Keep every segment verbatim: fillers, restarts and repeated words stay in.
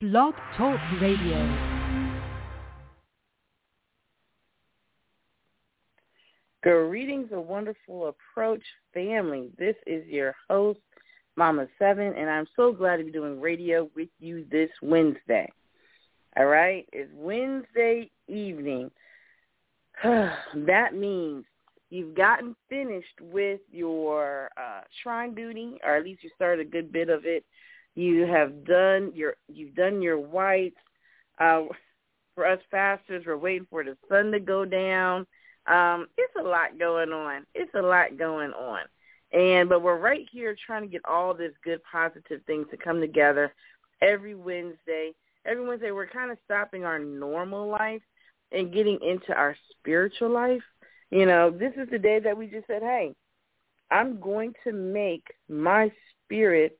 Blog Talk Radio. Greetings, a wonderful approach family. This is your host, Mama Seven, and I'm so glad to be doing radio with you this Wednesday. All right, it's Wednesday evening. That means you've gotten finished with your uh, shrine duty, or at least you started a good bit of it. You have done your you've done your whites. Uh, for us fasters, we're waiting for the sun to go down. Um, it's a lot going on. It's a lot going on. And but we're right here trying to get all this good positive things to come together every Wednesday. Every Wednesday we're kind of stopping our normal life and getting into our spiritual life. You know, this is the day that we just said, hey, I'm going to make my spirit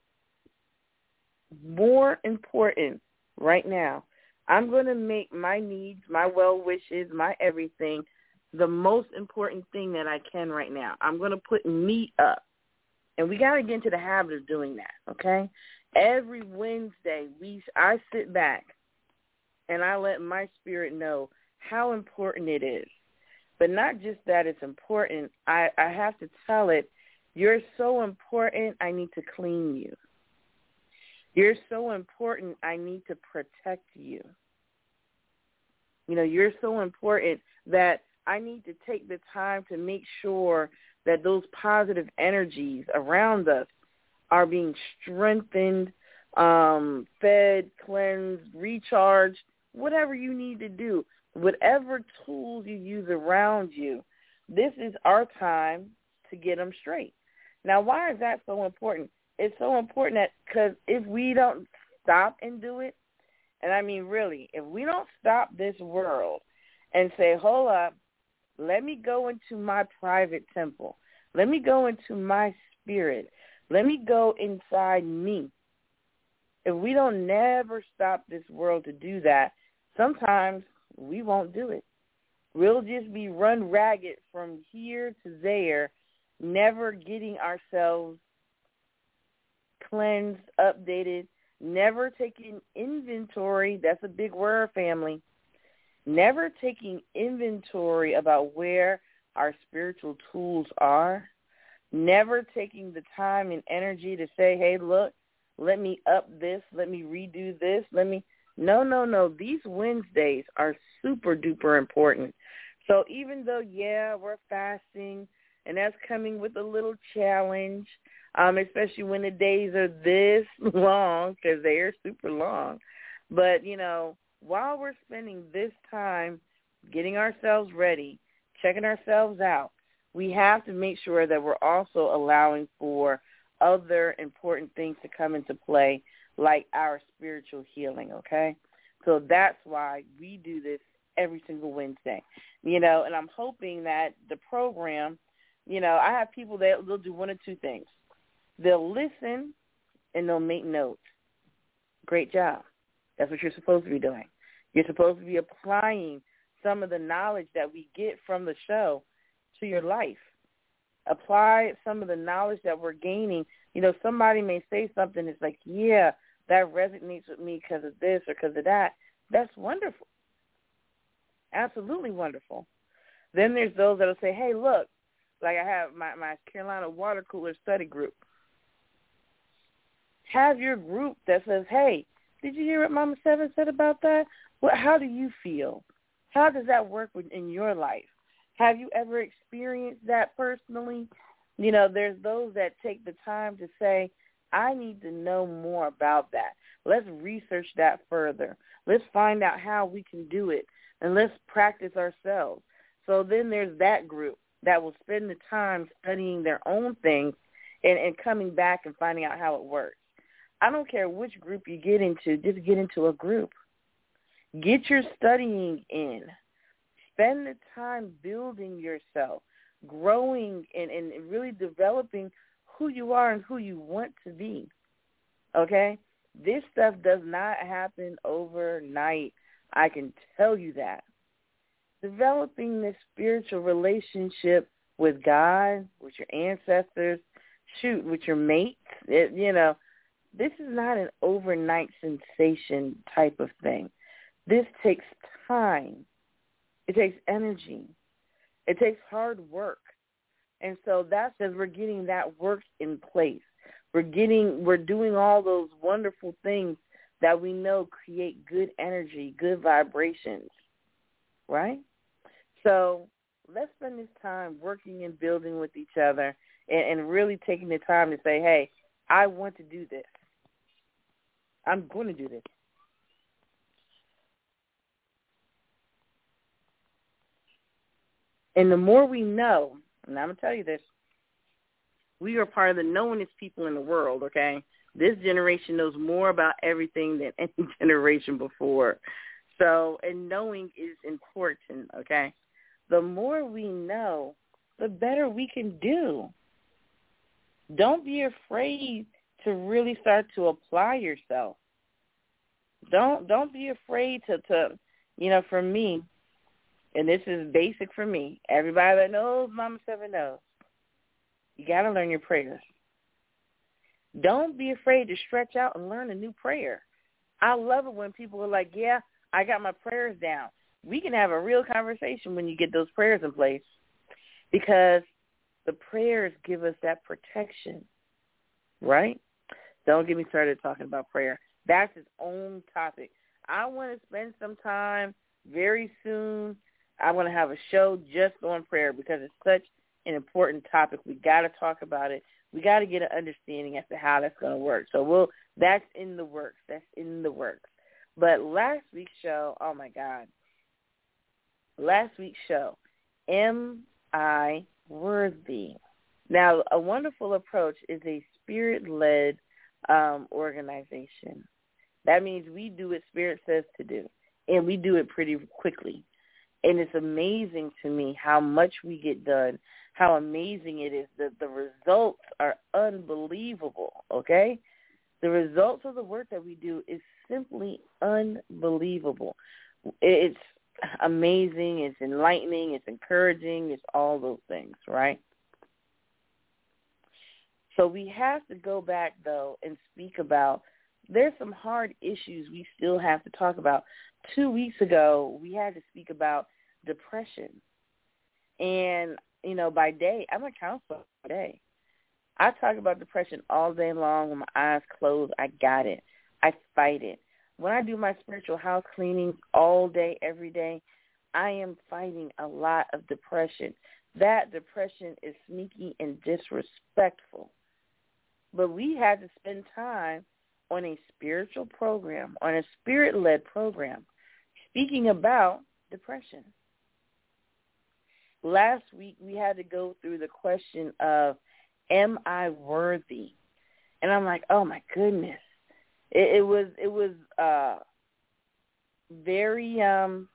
more important right now. I'm going to make my needs, my well wishes, my everything the most important thing that I can right now. I'm going to put me up. And we got to get into the habit of doing that, okay? Every Wednesday, we I sit back and I let my spirit know how important it is. But not just that it's important. I, I have to tell it, you're so important, I need to clean you. You're so important, I need to protect you. You know, you're so important that I need to take the time to make sure that those positive energies around us are being strengthened, um, fed, cleansed, recharged, whatever you need to do, whatever tools you use around you. This is our time to get them straight. Now, why is that so important? It's so important that because if we don't stop and do it, and I mean really, if we don't stop this world and say, hold up, let me go into my private temple. Let me go into my spirit. Let me go inside me. If we don't never stop this world to do that, sometimes we won't do it. We'll just be run ragged from here to there, never getting ourselves cleansed, updated, never taking inventory. That's a big word, family. Never taking inventory about where our spiritual tools are. Never taking the time and energy to say, hey, look, let me up this, let me redo this, let me. No, no, no. These Wednesdays are super duper important. So even though, yeah, we're fasting, and that's coming with a little challenge, um, especially when the days are this long, because they are super long. But, you know, while we're spending this time getting ourselves ready, checking ourselves out, we have to make sure that we're also allowing for other important things to come into play, like our spiritual healing, okay? So that's why we do this every single Wednesday, you know, and I'm hoping that the program, you know, I have people that will do one of two things. They'll listen and they'll make notes. Great job. That's what you're supposed to be doing. You're supposed to be applying some of the knowledge that we get from the show to your life. Apply some of the knowledge that we're gaining. You know, somebody may say something that's like, yeah, that resonates with me because of this or because of that. That's wonderful. Absolutely wonderful. Then there's those that will say, hey, look, like I have my, my Carolina water cooler study group. Have your group that says, hey, did you hear what Mama Seven said about that? Well, how do you feel? How does that work in your life? Have you ever experienced that personally? You know, there's those that take the time to say, I need to know more about that. Let's research that further. Let's find out how we can do it, and let's practice ourselves. So then there's that group that will spend the time studying their own things and, and coming back and finding out how it works. I don't care which group you get into, just get into a group. Get your studying in. Spend the time building yourself, growing and, and really developing who you are and who you want to be, okay? This stuff does not happen overnight. I can tell you that. Developing this spiritual relationship with God, with your ancestors, shoot, with your mates, it, you know, this is not an overnight sensation type of thing. This takes time. It takes energy. It takes hard work. And so that's as we're getting that work in place. We're getting, we're doing all those wonderful things that we know create good energy, good vibrations, right? So let's spend this time working and building with each other and, and really taking the time to say, hey, I want to do this. I'm going to do this. And the more we know, and I'm going to tell you this, we are part of the knowingest people in the world, okay? This generation knows more about everything than any generation before. So, and knowing is important, okay? The more we know, the better we can do. Don't be afraid to really start to apply yourself. Don't don't be afraid to, to you know, for me, and this is basic for me, everybody that knows Mama Seven knows, you got to learn your prayers. Don't be afraid to stretch out and learn a new prayer. I love it when people are like, yeah, I got my prayers down. We can have a real conversation when you get those prayers in place, because the prayers give us that protection, right? Don't get me started talking about prayer. That's its own topic. I want to spend some time very soon. I want to have a show just on prayer because it's such an important topic. We got to talk about it. We got to get an understanding as to how that's going to work. So we'll, that's in the works. That's in the works. But last week's show, oh, my God. Last week's show, Am I Worthy? Now, A Wonderful Approach is a spirit-led um, organization. That means we do what Spirit says to do, and we do it pretty quickly. And it's amazing to me how much we get done, how amazing it is. That the results are unbelievable, okay? The results of the work that we do is simply unbelievable. It's amazing, it's enlightening, it's encouraging, it's all those things, right? So we have to go back, though, and speak about, there's some hard issues we still have to talk about. Two weeks ago, we had to speak about depression. And, you know, by day, I'm a counselor by day. I talk about depression all day long with my eyes closed. I got it. I fight it. When I do my spiritual house cleanings all day, every day, I am fighting a lot of depression. That depression is sneaky and disrespectful. But we had to spend time on a spiritual program, on a spirit-led program, speaking about depression. Last week, we had to go through the question of, am I worthy? And I'm like, oh, my goodness. It, it was it was uh, very, um,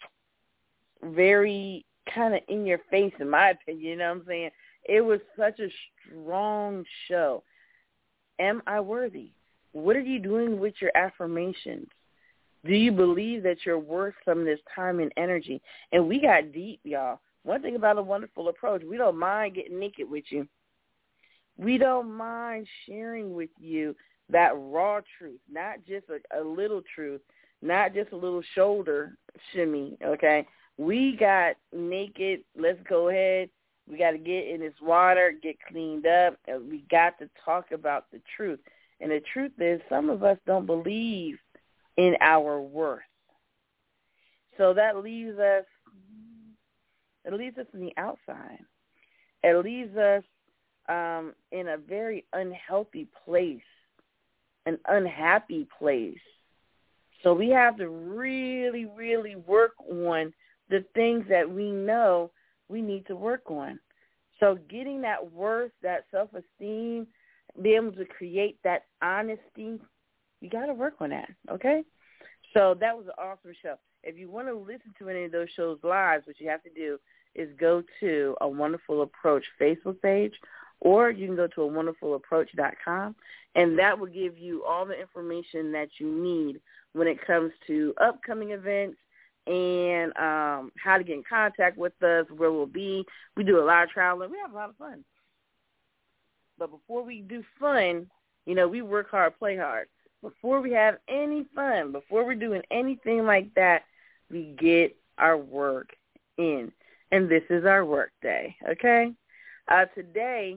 very kind of in your face, in my opinion, you know what I'm saying? It was such a strong show. Am I worthy? What are you doing with your affirmations? Do you believe that you're worth some of this time and energy? And we got deep, y'all. One thing about A Wonderful Approach, we don't mind getting naked with you. We don't mind sharing with you that raw truth, not just a, a little truth, not just a little shoulder shimmy, okay? We got naked. Let's go ahead. We got to get in this water, get cleaned up, and we got to talk about the truth. And the truth is, some of us don't believe in our worth. So that leaves us, it leaves us on the outside. It leaves us um, in a very unhealthy place, an unhappy place. So we have to really, really work on the things that we know we need to work on. So getting that worth, that self-esteem, be able to create that honesty, you got to work on that, okay? So that was an awesome show. If you want to listen to any of those shows live, what you have to do is go to A Wonderful Approach Facebook page, or you can go to a wonderful approach dot com, and that will give you all the information that you need when it comes to upcoming events and um, how to get in contact with us, where we'll be. We do a lot of traveling. We have a lot of fun. But before we do fun, You know, we work hard, play hard. Before we have any fun, before we're doing anything like that, we get our work in. And this is our work day, okay? Uh, today,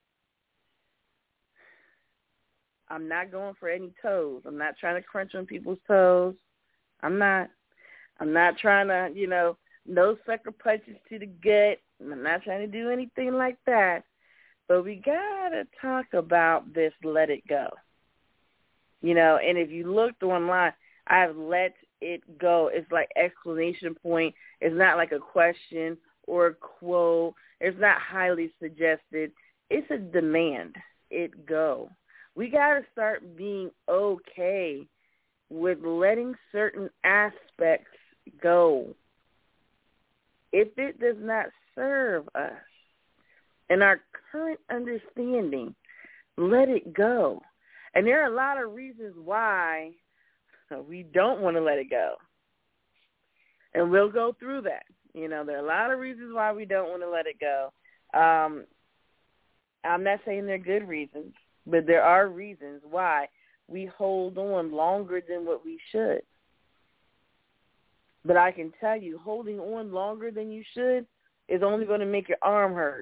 I'm not going for any toes. I'm not trying to crunch on people's toes. I'm not. I'm not trying to, you know, no sucker punches to the gut. I'm not trying to do anything like that. But we got to talk about this let it go. You know, and if you looked online, I've let it go. It's like exclamation point. It's not like a question or a quote. It's not highly suggested. It's a demand. It go. We got to start being okay with letting certain aspects go. If it does not serve us in our current understanding, let it go. And there are a lot of reasons why we don't want to let it go. And we'll go through that. You know, there are a lot of reasons why we don't want to let it go. Um, I'm not saying they're good reasons, but there are reasons why we hold on longer than what we should. But I can tell you, holding on longer than you should is only going to make your arm hurt.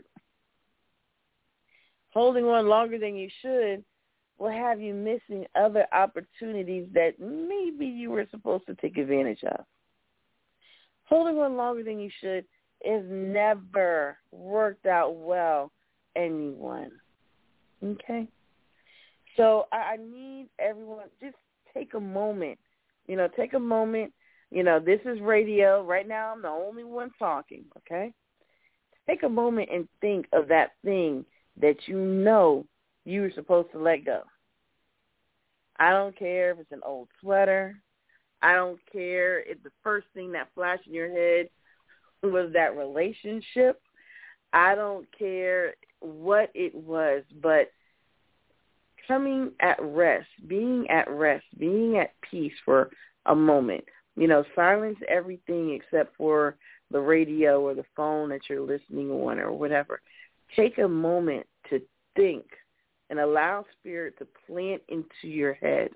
Holding on longer than you should will have you missing other opportunities that maybe you were supposed to take advantage of. Holding on longer than you should is never worked out well anyone. Okay? So I need everyone, just take a moment. You know, take a moment. You know, this is radio. Right now I'm the only one talking, okay? Take a moment and think of that thing that you know you were supposed to let go. I don't care if it's an old sweater. I don't care if the first thing that flashed in your head was that relationship. I don't care what it was, but coming at rest, being at rest, being at peace for a moment. You know, silence everything except for the radio or the phone that you're listening on or whatever. Take a moment to think and allow Spirit to plant into your head.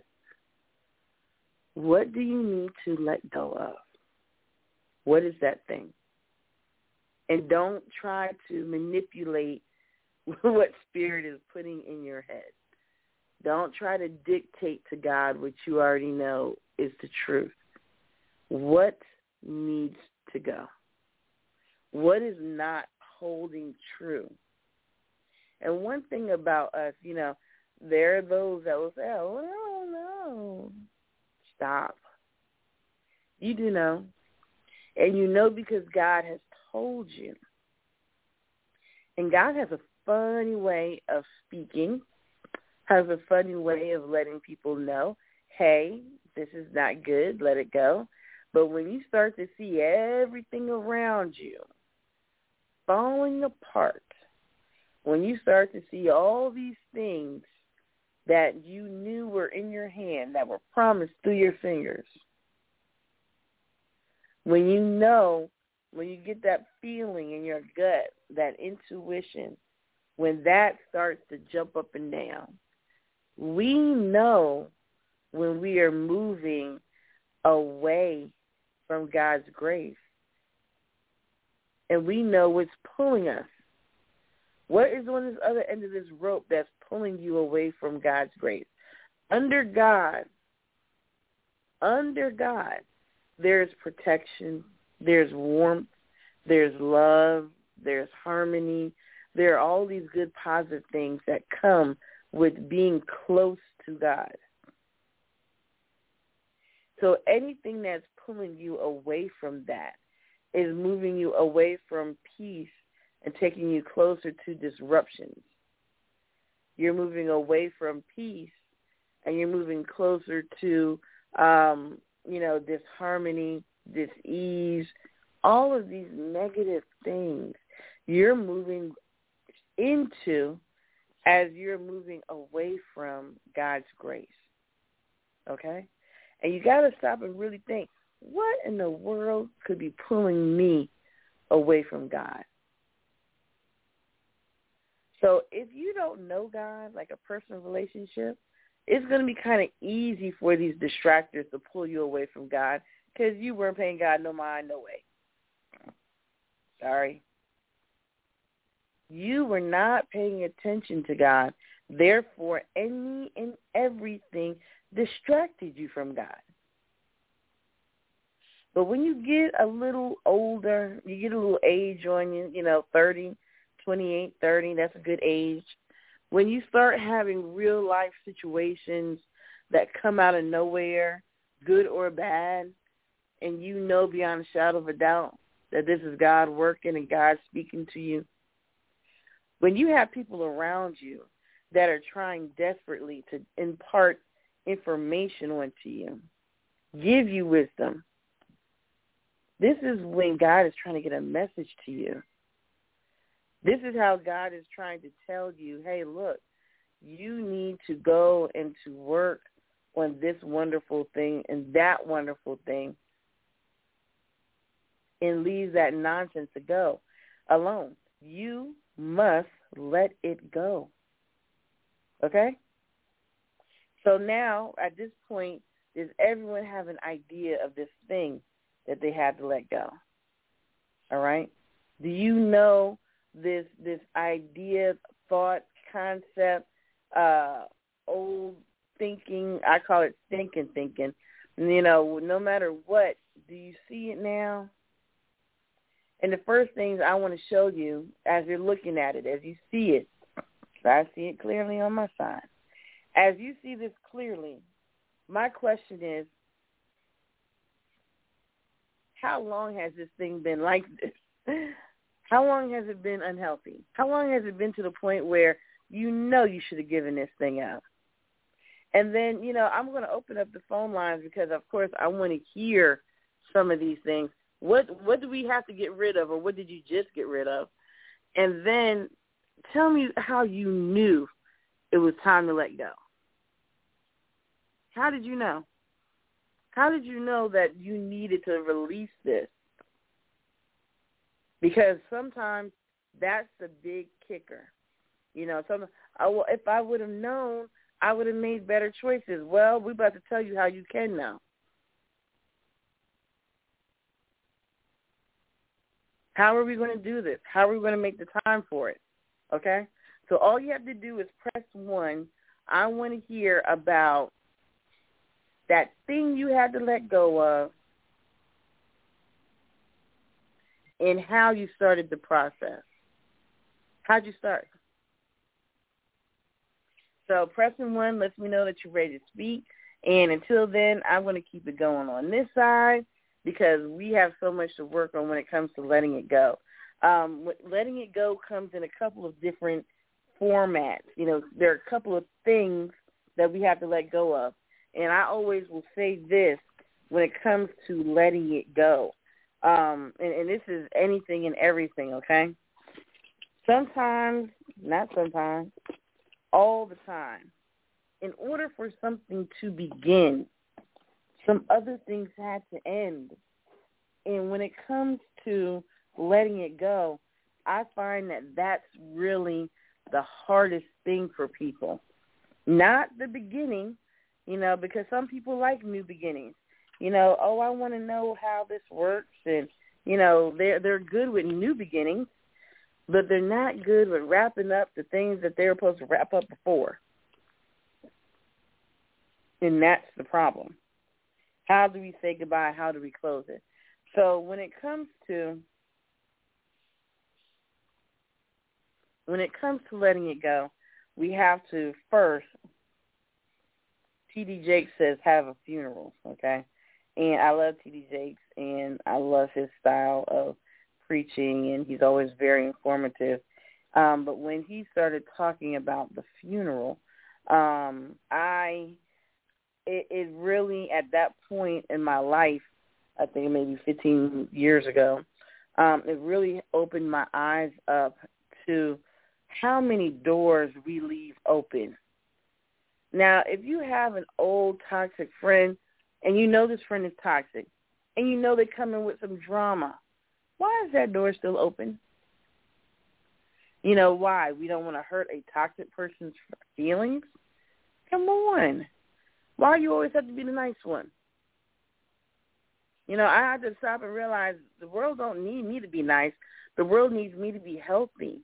What do you need to let go of? What is that thing? And don't try to manipulate what Spirit is putting in your head. Don't try to dictate to God what you already know is the truth. What needs to go? What is not holding true? And one thing about us, you know, there are those that will say, oh, no, no. Stop. You do know. And you know because God has told you. And God has a funny way of speaking, has a funny way of letting people know, hey, this is not good, let it go. But when you start to see everything around you falling apart, when you start to see all these things that you knew were in your hand, that were promised through your fingers, when you know, when you get that feeling in your gut, that intuition, when that starts to jump up and down, we know when we are moving away from God's grace. And we know what's pulling us. What is on this other end of this rope that's pulling you away from God's grace? Under God, under God, there's protection, there's warmth, there's love, there's harmony. There are all these good positive things that come with being close to God. So anything that's pulling you away from that is moving you away from peace and taking you closer to disruptions. You're moving away from peace and you're moving closer to, um, you know, disharmony, dis-ease, all of these negative things you're moving into as you're moving away from God's grace. Okay? And you got to stop and really think, what in the world could be pulling me away from God? So if you don't know God, like a personal relationship, it's going to be kind of easy for these distractors to pull you away from God because you weren't paying God no mind, no way. Sorry. You were not paying attention to God. Therefore, any and everything distracted you from God. But when you get a little older, you get a little age on you, you know, thirty, twenty-eight, thirty, that's a good age. When you start having real life situations that come out of nowhere, good or bad, and you know beyond a shadow of a doubt that this is God working and God speaking to you, when you have people around you that are trying desperately to impart information onto you, give you wisdom, this is when God is trying to get a message to you. This is how God is trying to tell you, hey, look, you need to go and to work on this wonderful thing and that wonderful thing and leave that nonsense to go alone. You must let it go. Okay? So now, at this point, does everyone have an idea of this thing that they have to let go? All right? Do you know this this idea, thought, concept, uh, old thinking? I call it stinking thinking. You know, no matter what, do you see it now? And the first things I want to show you as you're looking at it, as you see it, so I see it clearly on my side. As you see this clearly, my question is, how long has this thing been like this? How long has it been unhealthy? How long has it been to the point where you know you should have given this thing up? And then, you know, I'm going to open up the phone lines because, of course, I want to hear some of these things. What what do we have to get rid of, or what did you just get rid of? And then tell me how you knew it was time to let go. How did you know? How did you know that you needed to release this? Because sometimes that's the big kicker. You know, some, oh, if I would have known, I would have made better choices. Well, we're about to tell you how you can know. How are we going to do this? How are we going to make the time for it? Okay? So all you have to do is press one. I want to hear about that thing you had to let go of and how you started the process. How'd you start? So pressing one lets me know that you're ready to speak. And until then, I'm going to keep it going on this side because we have so much to work on when it comes to letting it go. Um, letting it go comes in a couple of different formats. You know, there are a couple of things that we have to let go of. And I always will say this when it comes to letting it go. Um, and, and this is anything and everything, okay? Sometimes, not sometimes, all the time, in order for something to begin, some other things had to end. And when it comes to letting it go, I find that that's really the hardest thing for people. Not the beginning, you know, because some people like new beginnings. You know, oh, I want to know how this works. And, you know, they're, they're good with new beginnings, but they're not good with wrapping up the things that they were supposed to wrap up before. And that's the problem. How do we say goodbye? How do we close it? So when it comes to when it comes to letting it go, we have to first, T D Jakes says, have a funeral, okay? And I love T D Jakes, and I love his style of preaching, and he's always very informative. Um, but when he started talking about the funeral, um, I... It, it really, at that point in my life, I think maybe fifteen years ago, um, it really opened my eyes up to how many doors we leave open. Now, if you have an old toxic friend and you know this friend is toxic and you know they come in with some drama, why is that door still open? You know why? We don't want to hurt a toxic person's feelings? Come on. Why do you always have to be the nice one? You know, I had to stop and realize the world don't need me to be nice. The world needs me to be healthy.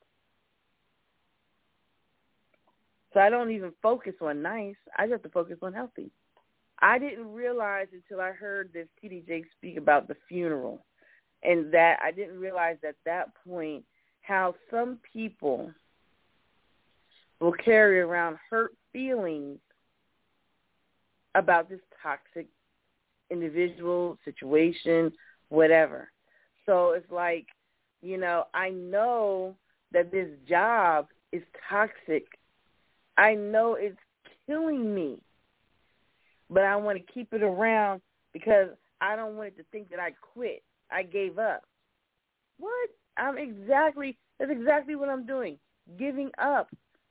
So I don't even focus on nice. I just have to focus on healthy. I didn't realize until I heard this T D Jakes speak about the funeral, and that I didn't realize at that point how some people will carry around hurt feelings about this toxic individual, situation, whatever. So it's like, you know, I know that this job is toxic. I know it's killing me, but I want to keep it around because I don't want it to think that I quit. I gave up. What? I'm exactly, that's exactly what I'm doing, giving up.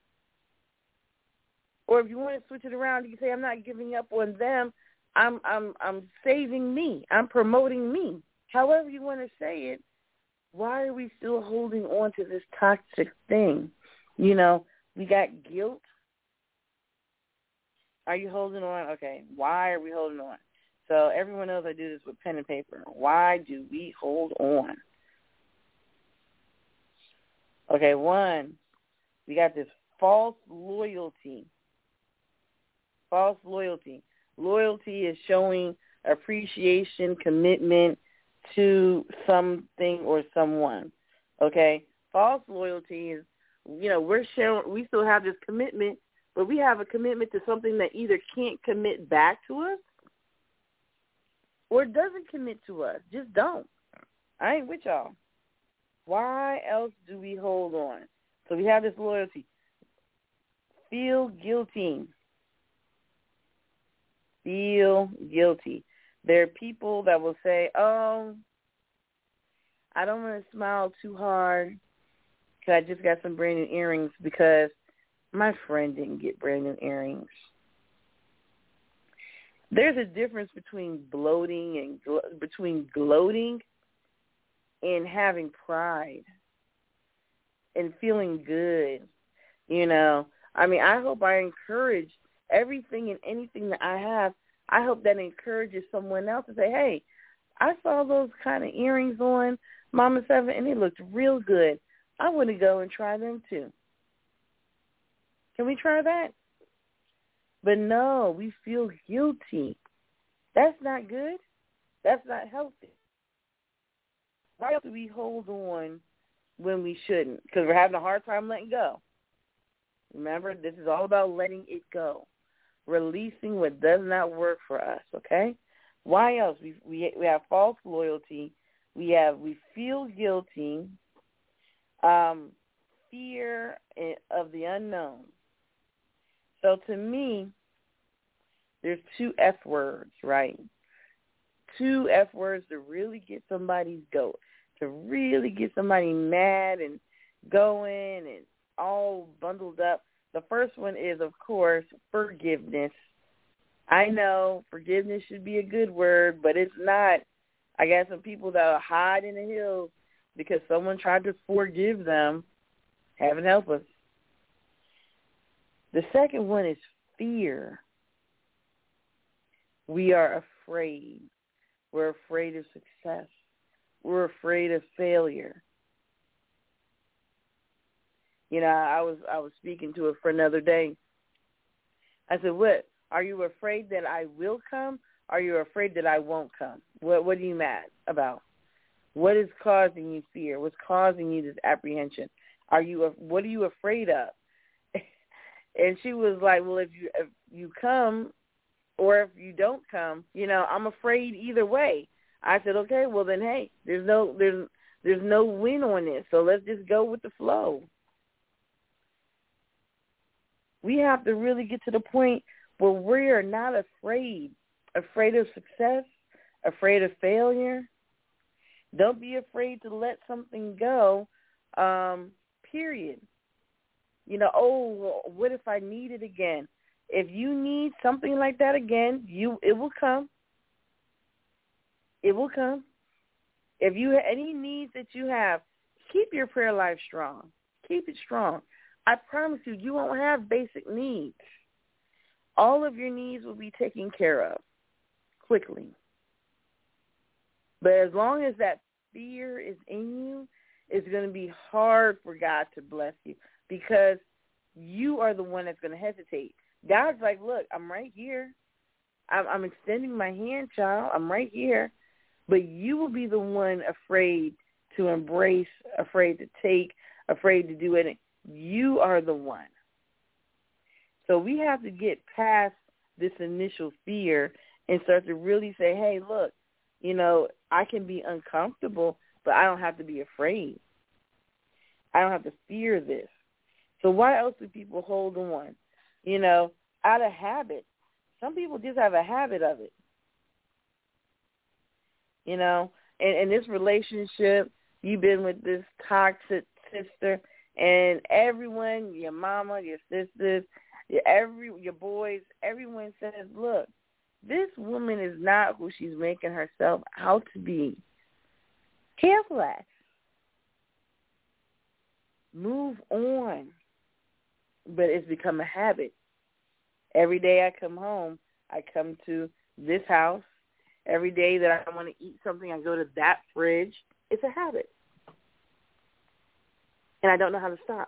Or if you want to switch it around, you can say I'm not giving up on them. I'm I'm I'm saving me. I'm promoting me. However you want to say it, why are we still holding on to this toxic thing? You know, we got guilt. Are you holding on? Okay, why are we holding on? So everyone knows I do this with pen and paper. Why do we hold on? Okay, one, we got this false loyalty. False loyalty. Loyalty is showing appreciation, commitment to something or someone. Okay? False loyalty is, you know, we're showing, we still have this commitment, but we have a commitment to something that either can't commit back to us or doesn't commit to us. Just don't. I ain't with y'all. Why else do we hold on? So we have this loyalty. Feel guilty. Feel guilty. There are people that will say, oh, I don't want to smile too hard because I just got some brand new earrings because my friend didn't get brand new earrings. There's a difference between bloating and glo- between gloating and having pride and feeling good. You know, I mean, I hope I encourage everything and anything that I have. I hope that encourages someone else to say, hey, I saw those kind of earrings on Mama Seven and they looked real good. I want to go and try them too. Can we try that? But no, we feel guilty. That's not good. That's not healthy. Why do we hold on when we shouldn't? Because we're having a hard time letting go. Remember, this is all about letting it go. Releasing what does not work for us, okay? Why else? We we we have false loyalty. We have we feel guilty. Um, fear of the unknown. So to me, there's two F words, right? Two F words to really get somebody's goat, to really get somebody mad and going and all bundled up. The first one is, of course, forgiveness. I know forgiveness should be a good word, but it's not. I got some people that are hide in the hills because someone tried to forgive them. Heaven help us. The second one is fear. We are afraid. We're afraid of success. We're afraid of failure. You know, I was I was speaking to a friend the other day. I said, "What? Are you afraid that I will come? Or are you afraid that I won't come? What What are you mad about? What is causing you fear? What's causing you this apprehension? Are you What are you afraid of?" And she was like, "Well, if you if you come, or if you don't come, you know, I'm afraid either way." I said, "Okay, well then, hey, there's no there's there's no win on this, so let's just go with the flow." We have to really get to the point where we are not afraid, afraid of success, afraid of failure. Don't be afraid to let something go, um, period. You know, oh, well, what if I need it again? If you need something like that again, you it will come. It will come. If you have any needs that you have, keep your prayer life strong. Keep it strong. I promise you, you won't have basic needs. All of your needs will be taken care of quickly. But as long as that fear is in you, it's going to be hard for God to bless you because you are the one that's going to hesitate. God's like, look, I'm right here. I'm, I'm extending my hand, child. I'm right here. But you will be the one afraid to embrace, afraid to take, afraid to do it. You are the one. So we have to get past this initial fear and start to really say, hey, look, you know, I can be uncomfortable, but I don't have to be afraid. I don't have to fear this. So why else do people hold on? You know, out of habit. Some people just have a habit of it. You know, and in this relationship, you've been with this toxic sister, and everyone, your mama, your sisters, your, every, your boys, everyone says, look, this woman is not who she's making herself out to be. Careful, Ash. Move on. But it's become a habit. Every day I come home, I come to this house. Every day that I want to eat something, I go to that fridge. It's a habit. And I don't know how to stop.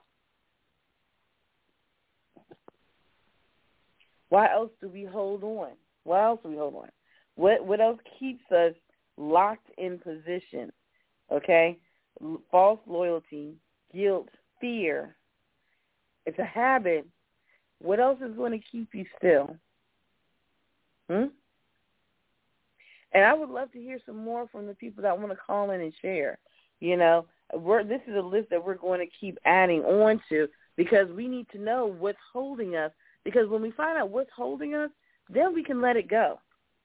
Why else do we hold on? Why else do we hold on? What what else keeps us locked in position? Okay? False loyalty, guilt, fear. It's a habit. What else is going to keep you still? Hmm? And I would love to hear some more from the people that want to call in and share. You know, we're, this is a list that we're going to keep adding on to because we need to know what's holding us. Because when we find out what's holding us, then we can let it go.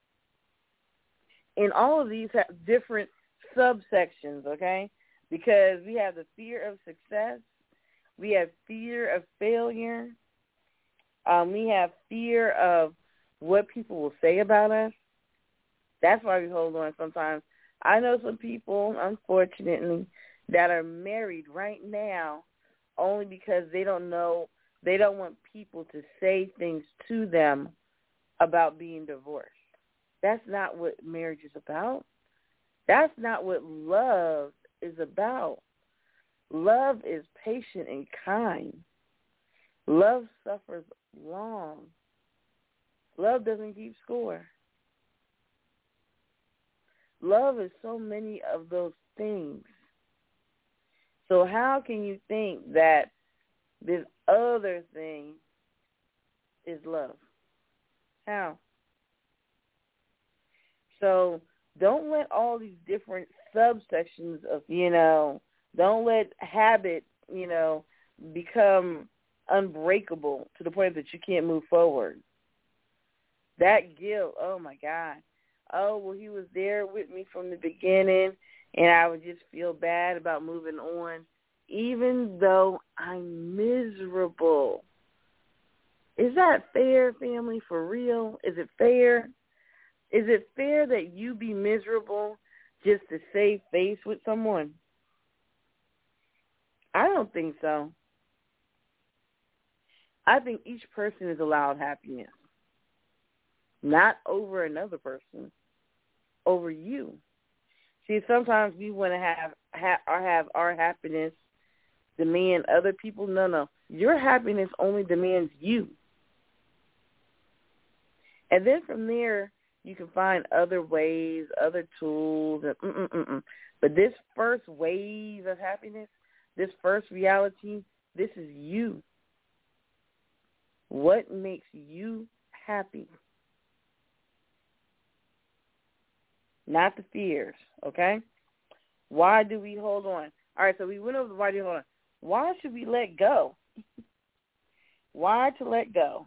And all of these have different subsections, okay? Because we have the fear of success. We have fear of failure. Um, we have fear of what people will say about us. That's why we hold on sometimes. I know some people, unfortunately, that are married right now only because they don't know, they don't want people to say things to them about being divorced. That's not what marriage is about. That's not what love is about. Love is patient and kind. Love suffers long. Love doesn't keep score. Love is so many of those things. So how can you think that this other thing is love? How? So don't let all these different subsections of, you know, don't let habit, you know, become unbreakable to the point that you can't move forward. That guilt, oh, my God. Oh, well, he was there with me from the beginning, and I would just feel bad about moving on, even though I'm miserable. Is that fair, family, for real? Is it fair? Is it fair that you be miserable just to save face with someone? I don't think so. I think each person is allowed happiness, not over another person, over you. See, sometimes we want to have ha- or have our happiness demand other people. No, no. Your happiness only demands you. And then from there, you can find other ways, other tools. And mm-mm-mm-mm. But this first wave of happiness, this first reality, this is you. What makes you happy? Not the fears, okay? Why do we hold on? All right, so we went over why do you hold on. Why should we let go? Why to let go?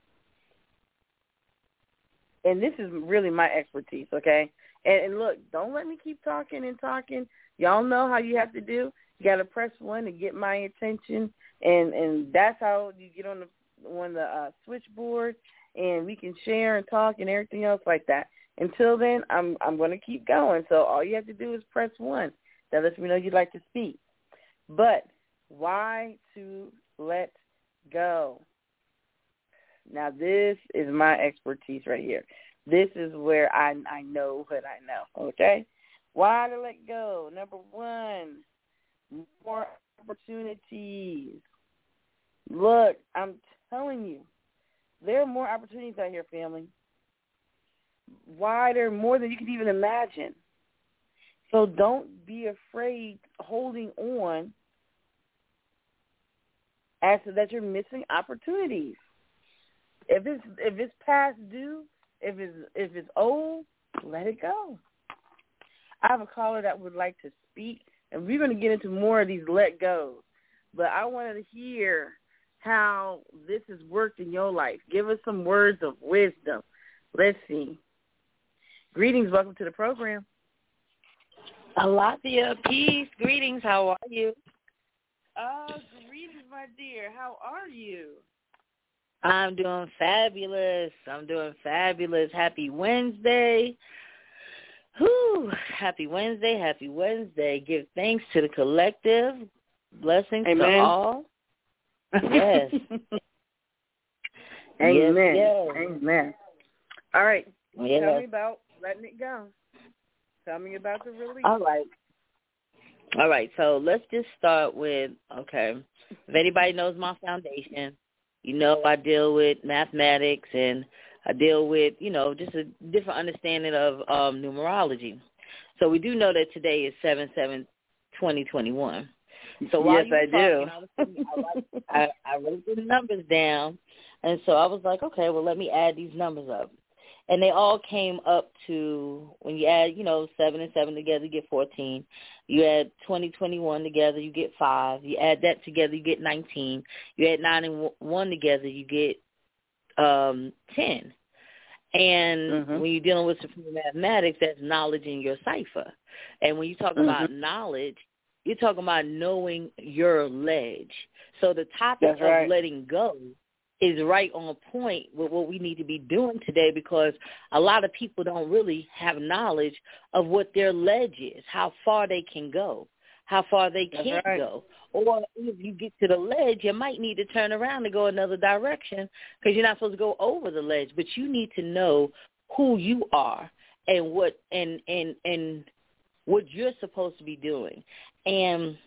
And this is really my expertise, okay? And, and look, don't let me keep talking and talking. Y'all know how you have to do. You got to press one to get my attention, and, and that's how you get on the on the uh, switchboard, and we can share and talk and everything else like that. Until then, I'm I'm going to keep going. So all you have to do is press one. That lets me know you'd like to speak. But Why to let go. Now, this is my expertise right here. This is where I I know what I know, okay? Why to let go? Number one, more opportunities. Look, I'm telling you, there are more opportunities out here, family. Why? There are more than you can even imagine. So don't be afraid holding on as to that you're missing opportunities. If it's if it's past due, if it's if it's old, let it go. I have a caller that would like to speak, and we're going to get into more of these let goes. But I wanted to hear how this has worked in your life. Give us some words of wisdom. Let's see. Greetings. Welcome to the program. Alafia, peace. Greetings. How are you? Oh, greetings, my dear. How are you? I'm doing fabulous. I'm doing fabulous. Happy Wednesday. Whew. Happy Wednesday. Happy Wednesday. Give thanks to the collective. Blessings Amen. to all. Yes. Amen. Yes, yes. Amen. All right. Yes. Tell me about letting it go. Tell me about the release. All right. All right. So let's just start with, okay, if anybody knows my foundation, you know I deal with mathematics and I deal with, you know, just a different understanding of um, numerology. So we do know that today is seven seven twenty twenty-one. So while yes, you were I talking, do. I, was thinking, I, like, I, I wrote the numbers down, and so I was like, okay, well, let me add these numbers up. And they all came up to, when you add, you know, seven and seven together, you get fourteen. You add twenty, twenty-one together, you get five. You add that together, you get nineteen. You add nine and one together, you get um, ten. And mm-hmm. when you're dealing with supreme mathematics, that's knowledge in your cipher. And when you talk mm-hmm. about knowledge, you're talking about knowing your ledge. So the topic That's right. of letting go is right on point with what we need to be doing today, because a lot of people don't really have knowledge of what their ledge is, how far they can go, how far they That's can't right. go. Or if you get to the ledge, you might need to turn around and go another direction because you're not supposed to go over the ledge. But you need to know who you are and what and and and what you're supposed to be doing. And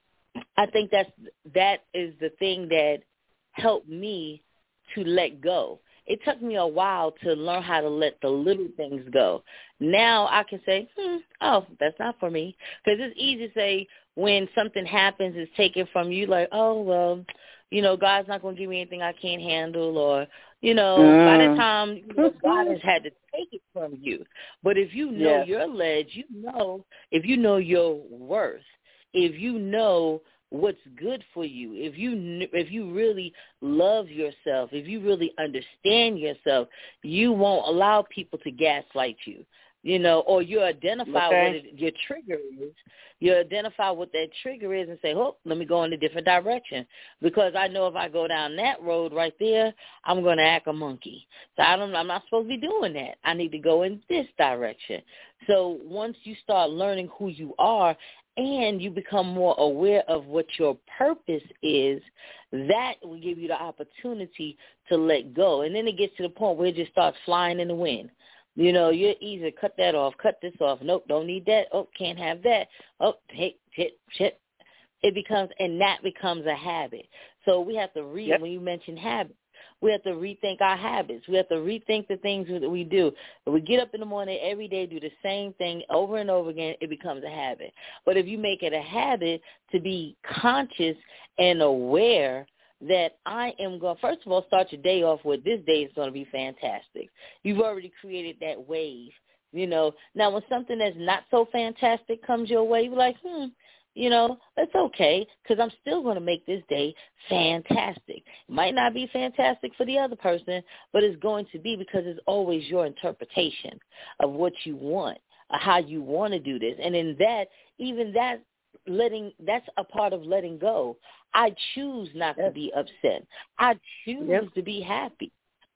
I think that's that is the thing that helped me to let go. It took me a while to learn how to let the little things go. Now I can say, hmm, oh, that's not for me. Because it's easy to say when something happens, it's taken from you, like, oh, well, you know, God's not going to give me anything I can't handle, or, you know, mm. by the time you know, God has had to take it from you. But if you know yes. your ledge, you know, if you know your worth, if you know what's good for you, if you if you really love yourself, if you really understand yourself, you won't allow people to gaslight you, you know, or you identify okay. what it, your trigger is. You identify what that trigger is and say, oh, let me go in a different direction, because I know if I go down that road right there, I'm going to act a monkey. So I don't, I'm not supposed to be doing that. I need to go in this direction. So once you start learning who you are, and you become more aware of what your purpose is, that will give you the opportunity to let go. And then it gets to the point where it just starts flying in the wind. You know, you're easy to cut that off, cut this off. Nope, don't need that. Oh, can't have that. Oh, hit, hit, hit. It becomes, and that becomes a habit. So we have to read, yep. when you mention habits, we have to rethink our habits. We have to rethink the things that we do. If we get up in the morning every day, do the same thing over and over again, it becomes a habit. But if you make it a habit to be conscious and aware that I am going, first of all, start your day off with this day is going to be fantastic. You've already created that wave, you know. Now, when something that's not so fantastic comes your way, you're like, hmm, you know, that's okay, because I'm still going to make this day fantastic. It might not be fantastic for the other person, but it's going to be, because it's always your interpretation of what you want, or how you want to do this. And in that, even that, letting, that's a part of letting go. I choose not yep. to be upset. I choose yep. to be happy.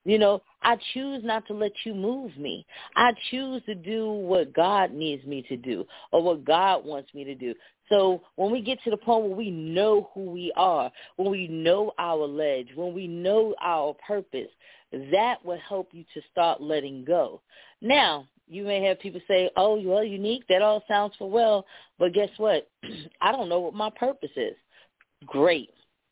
You know, I choose not to let you move me. I choose to do what God needs me to do or what God wants me to do. So when we get to the point where we know who we are, when we know our ledge, when we know our purpose, that will help you to start letting go. Now, you may have people say, oh, well, Unique, that all sounds for well, but guess what? I don't know what my purpose is. Great.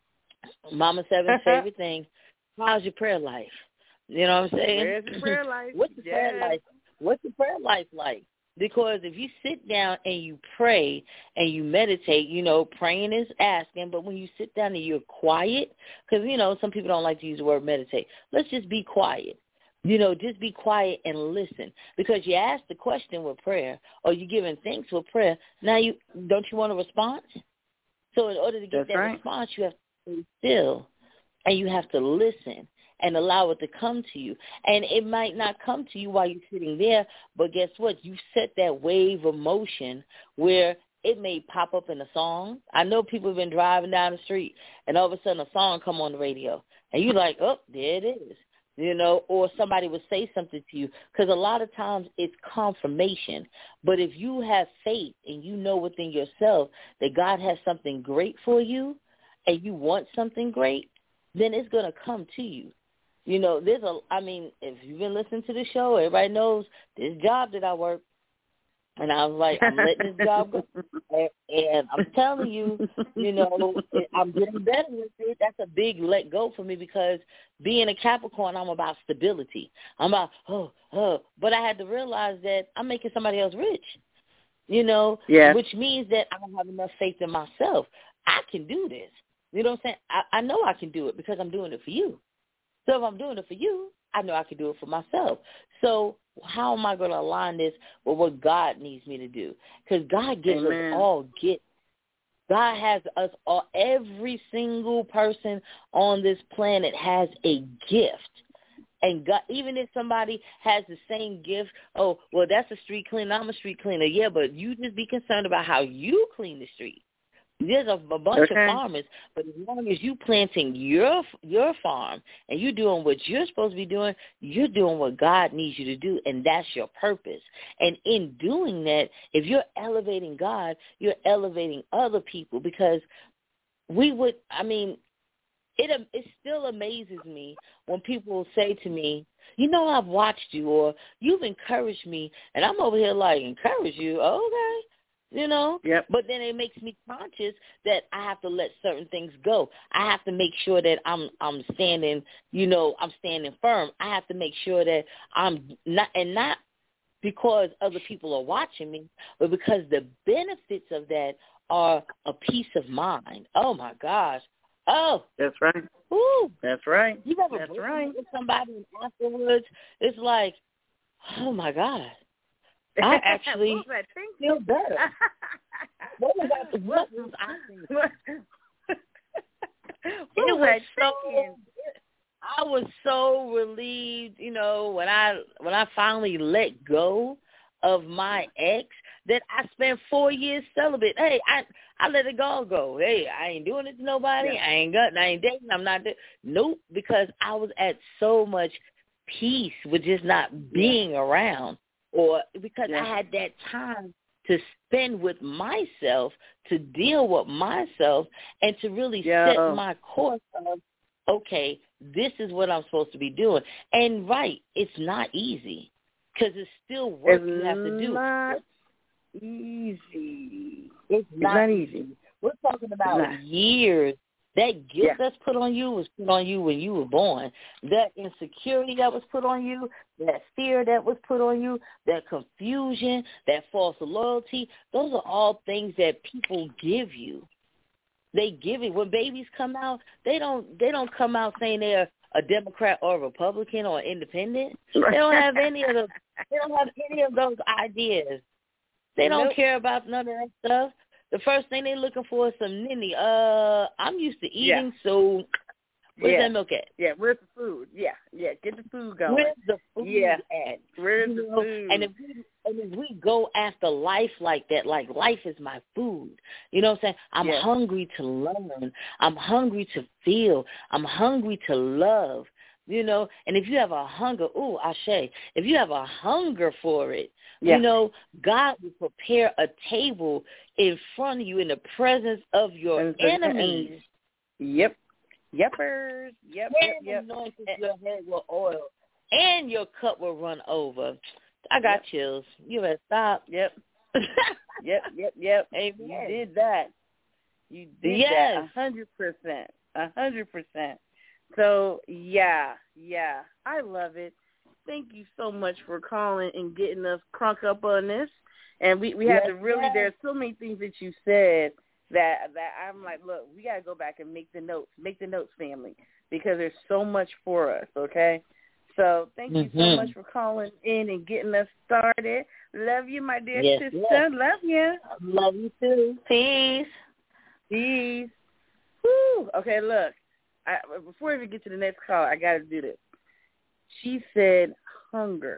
Mama Seven's favorite thing, how's your prayer life? You know what I'm saying? Where's the prayer life? What's the yes. prayer life? What's the prayer life like? Because if you sit down and you pray and you meditate, you know, praying is asking, but when you sit down and you're quiet, because, you know, some people don't like to use the word meditate. Let's just be quiet. You know, just be quiet and listen. Because you ask the question with prayer or you're giving thanks with prayer. Now, you don't you want a response? So in order to get That's that right. response, you have to stay still and you have to listen and allow it to come to you. And it might not come to you while you're sitting there, but guess what? You set that wave of motion where it may pop up in a song. I know people have been driving down the street, and all of a sudden a song come on the radio, and you're like, oh, there it is, you know, or somebody would say something to you, because a lot of times it's confirmation. But if you have faith and you know within yourself that God has something great for you and you want something great, then it's going to come to you. You know, there's a, I mean, if you've been listening to the show, everybody knows this job that I work. And I was like, I'm letting this job go. And, and I'm telling you, you know, I'm getting better with it. That's a big let go for me because being a Capricorn, I'm about stability. I'm about, oh, oh. But I had to realize that I'm making somebody else rich, you know, yes. which means that I don't have enough faith in myself. I can do this. You know what I'm saying? I, I know I can do it because I'm doing it for you. So if I'm doing it for you, I know I can do it for myself. So how am I going to align this with what God needs me to do? Because God gives Amen. us all gifts. God has us all. Every single person on this planet has a gift. And God, even if somebody has the same gift, oh, well, that's a street cleaner, I'm a street cleaner. Yeah, but you just be concerned about how you clean the street. There's a, a bunch okay. of farmers, but as long as you planting your your farm and you doing what you're supposed to be doing, you're doing what God needs you to do, and that's your purpose. And in doing that, if you're elevating God, you're elevating other people because we would, I mean, it it still amazes me when people say to me, you know, I've watched you or you've encouraged me, and I'm over here like, encourage you? Okay. You know, yep. But then it makes me conscious that I have to let certain things go. I have to make sure that I'm I'm standing, you know, I'm standing firm. I have to make sure that I'm not, and not because other people are watching me, but because the benefits of that are a peace of mind. Oh my gosh. Oh, that's right. Ooh. That's right. You ever that's right. with somebody and afterwards, it's like, oh my God. I actually feel better. What was I? What was I thinking? It was so. I was so relieved, you know, when I when I finally let go of my ex that I spent four years celibate. Hey, I I let it all go. Hey, I ain't doing it to nobody. Yeah. I ain't got. I ain't dating. I'm not. Nope, because I was at so much peace with just not being yeah. around. Or because yeah. I had that time to spend with myself, to deal with myself, and to really yeah. set my course of, okay, this is what I'm supposed to be doing. And, right, it's not easy because it's still work it's you have to do. Not easy. It's not, not easy. easy. We're talking about years. That guilt yeah. that's put on you was put on you when you were born. That insecurity that was put on you, that fear that was put on you, that confusion, that false loyalty, those are all things that people give you. They give it. When babies come out, they don't they don't come out saying they're a Democrat or a Republican or independent. They don't have any of those they don't have any of those ideas. They don't nope. care about none of that stuff. The first thing they're looking for is some ninny. Uh, I'm used to eating, yeah. so where's yeah. that milk at? Yeah, where's the food? Yeah, yeah, get the food going. Where's the food yeah. at? Where's you the know? food? And if we and if we go after life like that, like life is my food. You know what I'm saying? I'm yeah. hungry to learn. I'm hungry to feel. I'm hungry to love. You know, and if you have a hunger, ooh, Ashe, if you have a hunger for it, yeah. you know, God will prepare a table in front of you in the presence of your And- enemies. and- Yep. Yepers. Yep, yep, And yep. anointed your head with oil, and your cup will run over. I got Yep. chills. You better stop. Yep. Yep, yep, yep. Amen. You did that. You did Yes. that a hundred percent. A hundred percent. So yeah, yeah. I love it. Thank you so much for calling and getting us crunk up on this. And we, we Yes, have to really yes. there's so many things that you said that that I'm like, look, we gotta go back and make the notes. Make the notes, family, because there's so much for us, okay? So thank you Mm-hmm. so much for calling in and getting us started. Love you, my dear Yes, sister. yes. Love you. Love you too. Peace. Peace. Woo. Okay, look. I, before I even get to the next call, I got to do this. She said hunger.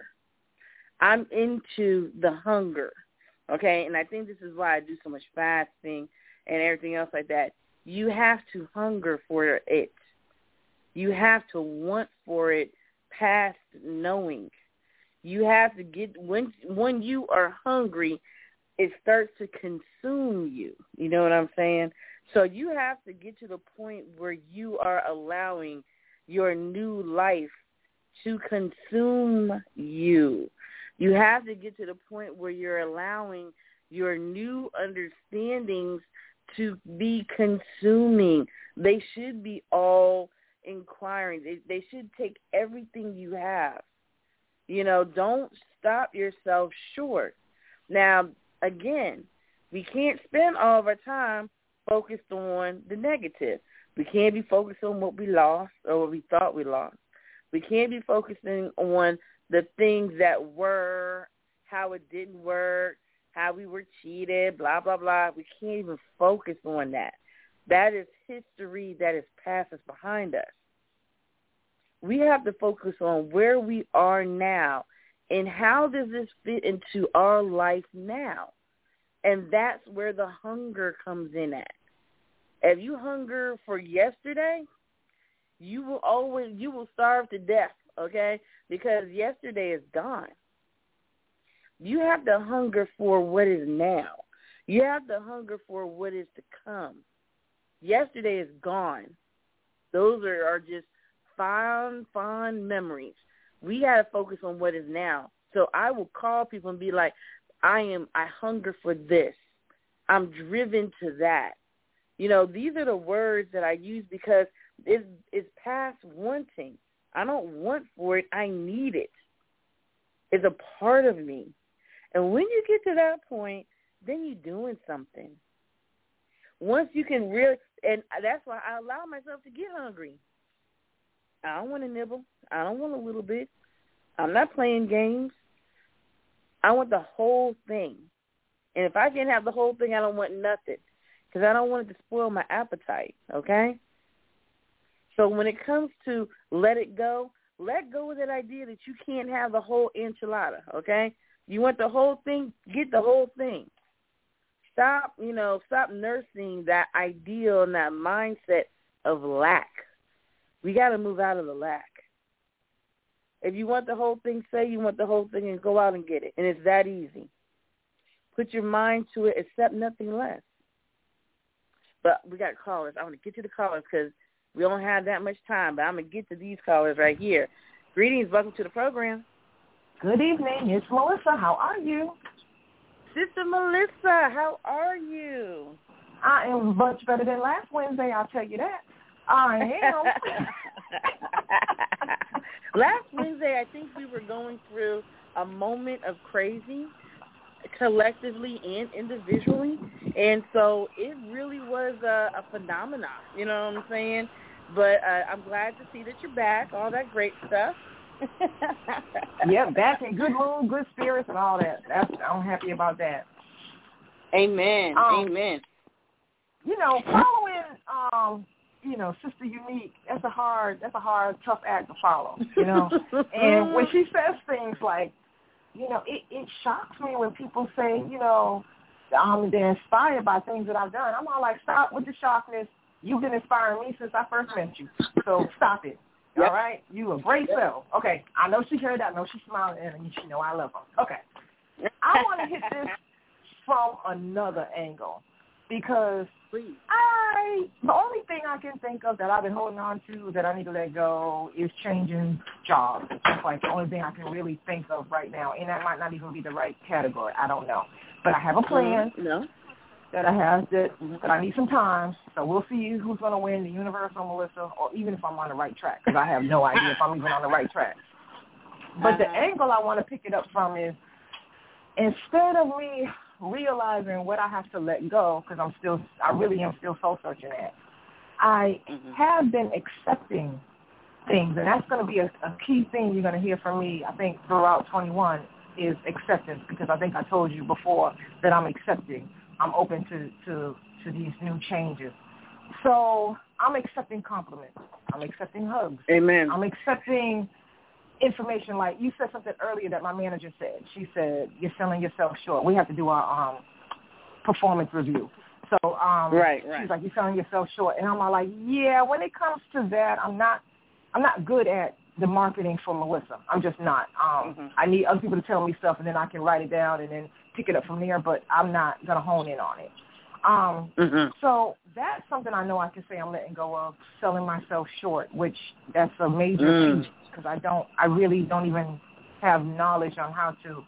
I'm into the hunger, okay? And I think this is why I do so much fasting and everything else like that. You have to hunger for it. You have to want for it past knowing. You have to get, when when you are hungry, it starts to consume you. You know what I'm saying? So you have to get to the point where you are allowing your new life to consume you. You have to get to the point where you're allowing your new understandings to be consuming. They should be all inquiring. They, they should take everything you have. You know, don't stop yourself short. Now, again, we can't spend all of our time focused on the negative. We can't be focused on what we lost or what we thought we lost. We can't be focusing on the things that were, how it didn't work, how we were cheated, blah, blah, blah. We can't even focus on that. That is history that is past us, behind us. We have to focus on where we are now and how does this fit into our life now. And that's where the hunger comes in at. If you hunger for yesterday, you will always, you will starve to death, okay? Because yesterday is gone. You have to hunger for what is now. You have to hunger for what is to come. Yesterday is gone. Those are, are just fond, fond memories. We got to focus on what is now. So I will call people and be like, I am, I hunger for this. I'm driven to that. You know, these are the words that I use because it's, it's past wanting. I don't want for it. I need it. It's a part of me. And when you get to that point, then you're doing something. Once you can really, and that's why I allow myself to get hungry. I don't want to nibble. I don't want a little bit. I'm not playing games. I want the whole thing. And if I can't have the whole thing, I don't want nothing because I don't want it to spoil my appetite, okay? So when it comes to let it go, let go of that idea that you can't have the whole enchilada, okay? You want the whole thing, get the whole thing. Stop, you know, stop nursing that ideal and that mindset of lack. We got to move out of the lack. If you want the whole thing, say you want the whole thing and go out and get it. And it's that easy. Put your mind to it, accept nothing less. But we got callers. I want to get to the callers because we don't have that much time, but I'm going to get to these callers right here. Greetings. Welcome to the program. Good evening. It's Melissa. How are you? Sister Melissa, how are you? I am much better than last Wednesday, I'll tell you that. I am. Last Wednesday, I think we were going through a moment of crazy collectively and individually, and so it really was a, a phenomenon, you know what I'm saying? But uh, I'm glad to see that you're back, all that great stuff. Yeah, back in good mood, good spirits, and all that. That's, I'm happy about that. Amen. Um, Amen. You know, following, um, you know, Sister Unique, that's a hard, that's a hard, tough act to follow. You know, and when she says things like, you know, it, it shocks me when people say, you know, um, they're inspired by things that I've done. I'm all like, stop with the shockness. You've been inspiring me since I first met you, so stop it. Yep. All right? You a great yep. self. Okay, I know she heard that. I know she's smiling, and she know I love her. Okay. I want to hit this from another angle because Please. I, the only thing I can think of that I've been holding on to that I need to let go is changing jobs. That's like the only thing I can really think of right now, and that might not even be the right category. I don't know. But I have a plan. Mm-hmm. No. That I have that, that I need some time, so we'll see who's going to win, the universe or Melissa, or even if I'm on the right track, because I have no idea if I'm even on the right track. But uh-huh. the angle I want to pick it up from is instead of me realizing what I have to let go, because I'm still, I really am still soul searching at, I mm-hmm. have been accepting things, and that's going to be a, a key thing you're going to hear from me, I think, throughout twenty-one is acceptance, because I think I told you before that I'm accepting. I'm open to, to, to these new changes. So I'm accepting compliments. I'm accepting hugs. Amen. I'm accepting information like you said something earlier that my manager said. She said, you're selling yourself short. We have to do our um, performance review. So um, right, right. she's like, you're selling yourself short. And I'm all like, yeah, when it comes to that, I'm not I'm not good at the marketing for Melissa. I'm just not. Um, mm-hmm. I need other people to tell me stuff, and then I can write it down and then pick it up from there, but I'm not going to hone in on it. Um, mm-hmm. So that's something I know I can say I'm letting go of, selling myself short, which that's a major mm. piece because I don't, I really don't even have knowledge on how to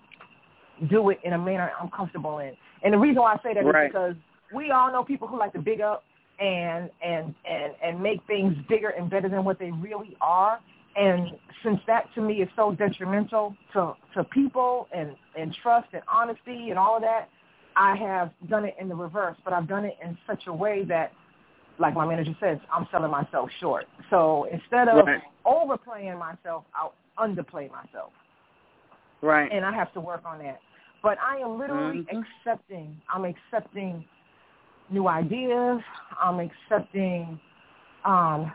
do it in a manner I'm comfortable in. And the reason why I say that right. is because we all know people who like to big up and, and, and, and make things bigger and better than what they really are. And since that to me is so detrimental to, to people and, and trust and honesty and all of that, I have done it in the reverse, but I've done it in such a way that, like my manager says, I'm selling myself short. So instead of right. overplaying myself, I'll underplay myself. Right. And I have to work on that. But I am literally mm-hmm. accepting, I'm accepting new ideas. I'm accepting um,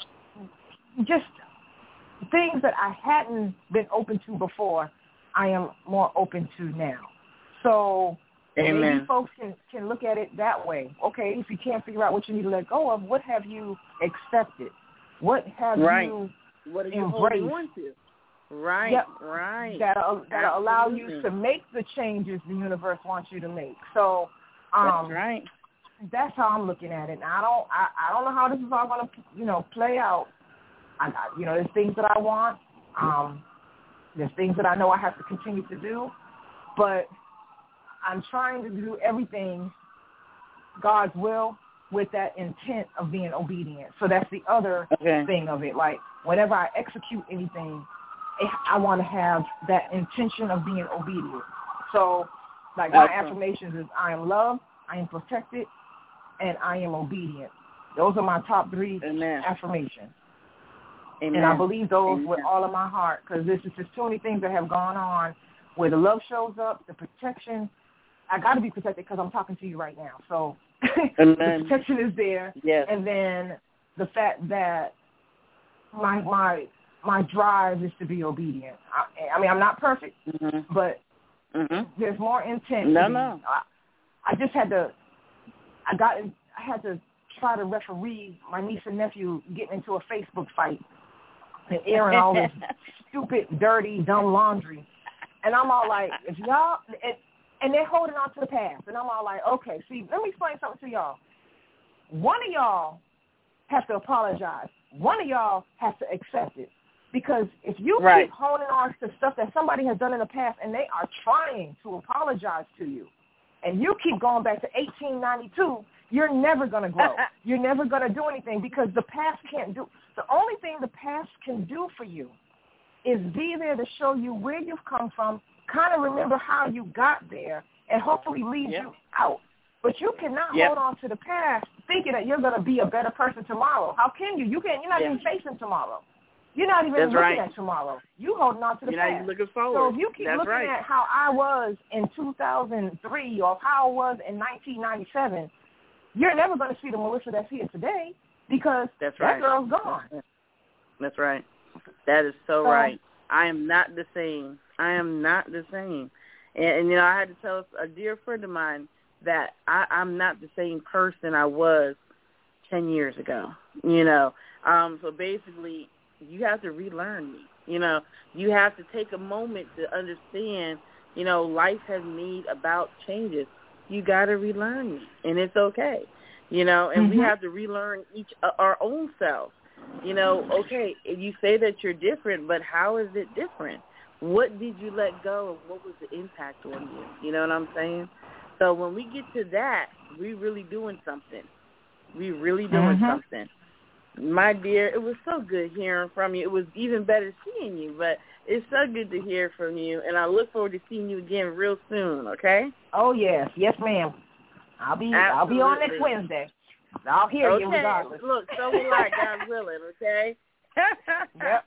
just things that I hadn't been open to before, I am more open to now. So Amen. Maybe folks can, can look at it that way. Okay, if you can't figure out what you need to let go of, what have you accepted? What have right. you what are you embraced? On to? Right, yep. right. That'll, that'll allow you to make the changes the universe wants you to make. So um, that's right. That's how I'm looking at it. Now, I don't, I, I don't know how this is all going to, you know, play out. I, you know, there's things that I want. Um, there's things that I know I have to continue to do, but I'm trying to do everything God's will with that intent of being obedient. So that's the other okay. thing of it. Like, whenever I execute anything, I want to have that intention of being obedient. So, like, my okay. affirmations is I am loved, I am protected, and I am obedient. Those are my top three Amen. affirmations. Amen. And I believe those Amen. with all of my heart, because this is just too many things that have gone on where the love shows up, the protection. I got to be protected because I'm talking to you right now. So the protection is there. Yes. And then the fact that my my my drive is to be obedient. I, I mean, I'm not perfect, mm-hmm. but mm-hmm. there's more intent. No, to be, no. I, I just had to, I got, I had to try to referee my niece and nephew getting into a Facebook fight and airing all this stupid, dirty, dumb laundry. And I'm all like, if y'all, and, and they're holding on to the past. And I'm all like, okay, see, let me explain something to y'all. One of y'all has to apologize. One of y'all has to accept it. Because if you right. keep holding on to stuff that somebody has done in the past and they are trying to apologize to you, and you keep going back to eighteen ninety-two, you're never going to grow. You're never going to do anything because the past can't do. The only thing the past can do for you is be there to show you where you've come from, kind of remember how you got there, and hopefully lead yep. you out. But you cannot yep. hold on to the past thinking that you're going to be a better person tomorrow. How can you? You can't. You're not yep. even facing tomorrow. You're not even That's looking right. at tomorrow. You holding on to the You're past. You're not even looking forward. So if you keep That's looking right. at how I was in two thousand three or how I was in nineteen ninety-seven, you're never going to see the Melissa that's here today because that's that right. girl's gone. That's right. That is so, so right. I am not the same. I am not the same. And, and, you know, I had to tell a dear friend of mine that I, I'm not the same person I was ten years ago, you know. Um, so basically, you have to relearn me. You know, you have to take a moment to understand, you know, life has made about changes. You got to relearn me, and it's okay. You know, and mm-hmm. we have to relearn each uh, our own self. You know, okay, you say that you're different, but how is it different? What did you let go, and what was the impact on you? You know what I'm saying? So when we get to that, we really doing something. We really doing mm-hmm. something. My dear, it was so good hearing from you. It was even better seeing you, but it's so good to hear from you, and I look forward to seeing you again real soon, okay? Oh, yes. Yes, ma'am. I'll be Absolutely. I'll be on next Wednesday. I'll hear okay. you regardless. Look, so will I, God willing, okay? Yep.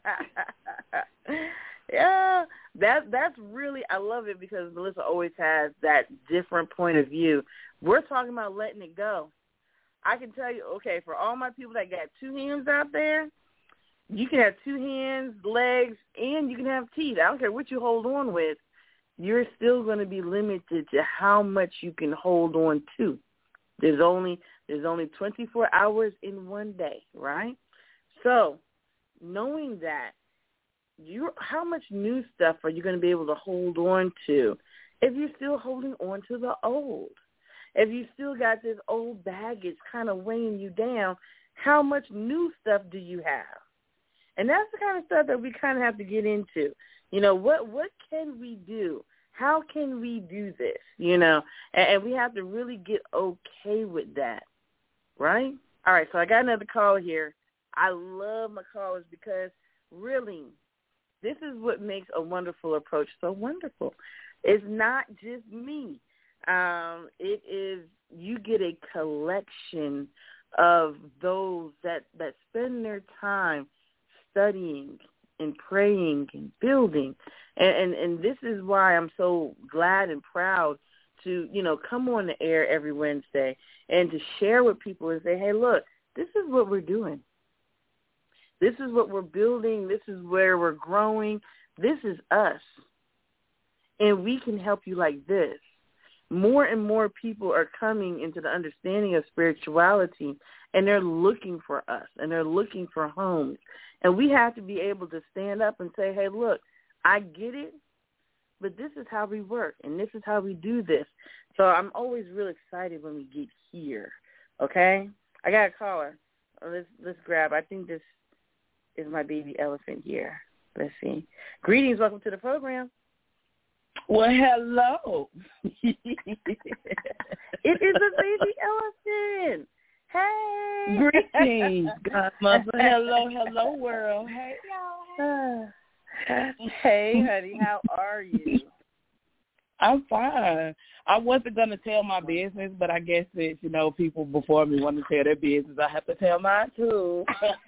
Yeah, that that's really, I love it because Melissa always has that different point of view. We're talking about letting it go. I can tell you, okay, for all my people that got two hands out there, you can have two hands, legs, and you can have teeth. I don't care what you hold on with. You're still going to be limited to how much you can hold on to. There's only there's only twenty-four hours in one day, right? So knowing that, you how much new stuff are you going to be able to hold on to if you're still holding on to the old? If you still got this old baggage kind of weighing you down, how much new stuff do you have? And that's the kind of stuff that we kind of have to get into. You know, what what can we do? How can we do this? You know, and, and we have to really get okay with that, right? All right, so I got another call here. I love my callers because really, this is what makes a wonderful approach so wonderful. It's not just me. Um, it is you get a collection of those that, that spend their time studying and praying and building. And, and, and this is why I'm so glad and proud to, you know, come on the air every Wednesday and to share with people and say, hey, look, this is what we're doing. This is what we're building. This is where we're growing. This is us. And we can help you like this. More and more people are coming into the understanding of spirituality, and they're looking for us, and they're looking for homes. And we have to be able to stand up and say, hey, look, I get it, but this is how we work, and this is how we do this. So I'm always real excited when we get here, okay? I got a caller. Let's, let's grab. I think this is my baby elephant here. Let's see. Greetings. Welcome to the program. Well, hello. It is a baby elephant. Hey. Greetings, Godmother. Hello, hello, world. Hey, y'all. Hey, honey. How are you? I'm fine. I wasn't going to tell my business, but I guess that, you know, people before me want to tell their business. I have to tell mine, too.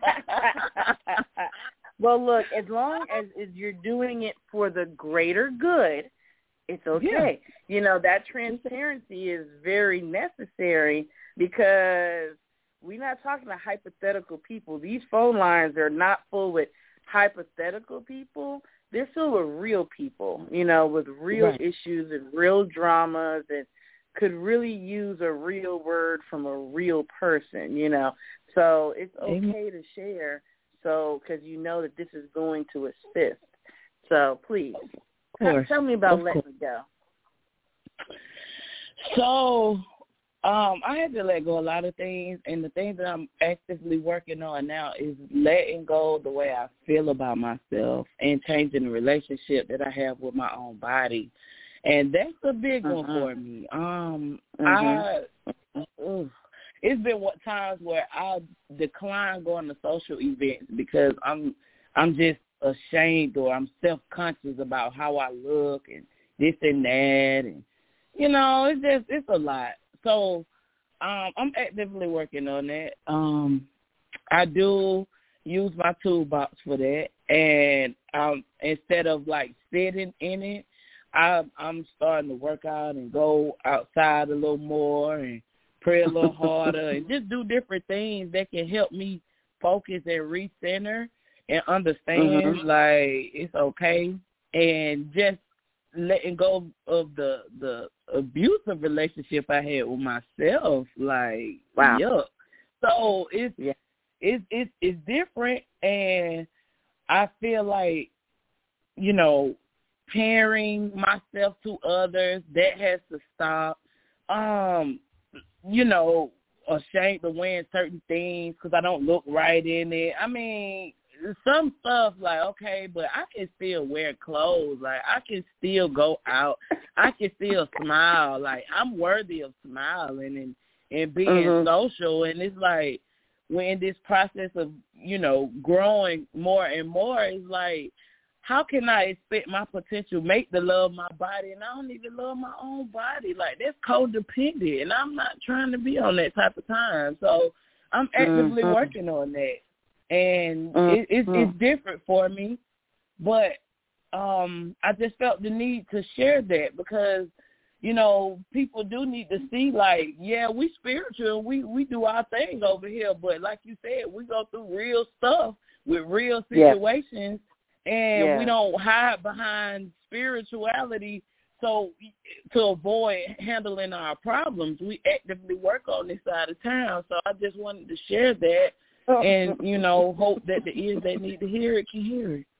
Well, look, as long as, as you're doing it for the greater good, it's okay. Yeah. You know, that transparency is very necessary because we're not talking to hypothetical people. These phone lines are not full with hypothetical people. They're filled with real people, you know, with real right. issues and real dramas and could really use a real word from a real person, you know. So it's okay Amen. to share so because you know that this is going to assist. So please. Tell me about letting it go. So um, I had to let go a lot of things, and the thing that I'm actively working on now is letting go the way I feel about myself and changing the relationship that I have with my own body. And that's a big uh-huh. one for me. Um, mm-hmm. I, oof, it's been what times where I decline going to social events because I'm I'm just ashamed or I'm self-conscious about how I look and this and that, and you know, it's just it's a lot. So um, I'm actively working on that. Um, I do use my toolbox for that, and um, instead of like sitting in it, I, I'm starting to work out and go outside a little more and pray a little harder and just do different things that can help me focus and recenter and understand, mm-hmm. like, it's okay, and just letting go of the the abusive relationship I had with myself, like, wow. yuck. So it's, yeah. it's, it's, it's different, and I feel like, you know, comparing myself to others, that has to stop. Um, you know, ashamed of wearing certain things because I don't look right in it. I mean, some stuff like, okay, but I can still wear clothes. Like, I can still go out. I can still smile. Like, I'm worthy of smiling and, and being mm-hmm. social. And it's like, when in this process of, you know, growing more and more, it's like, how can I expect my potential mate to love my body and I don't even love my own body? Like, that's codependent, and I'm not trying to be on that type of time. So I'm actively mm-hmm. working on that. And mm-hmm. it, it's, it's different for me, but um, I just felt the need to share that because, you know, people do need to see, like, yeah, we spiritual, we, we do our thing over here, but like you said, we go through real stuff with real situations, yeah. and yeah. we don't hide behind spirituality so to avoid handling our problems. We actively work on this side of town, so I just wanted to share that. And, you know, hope that the ears that need to hear it can hear it.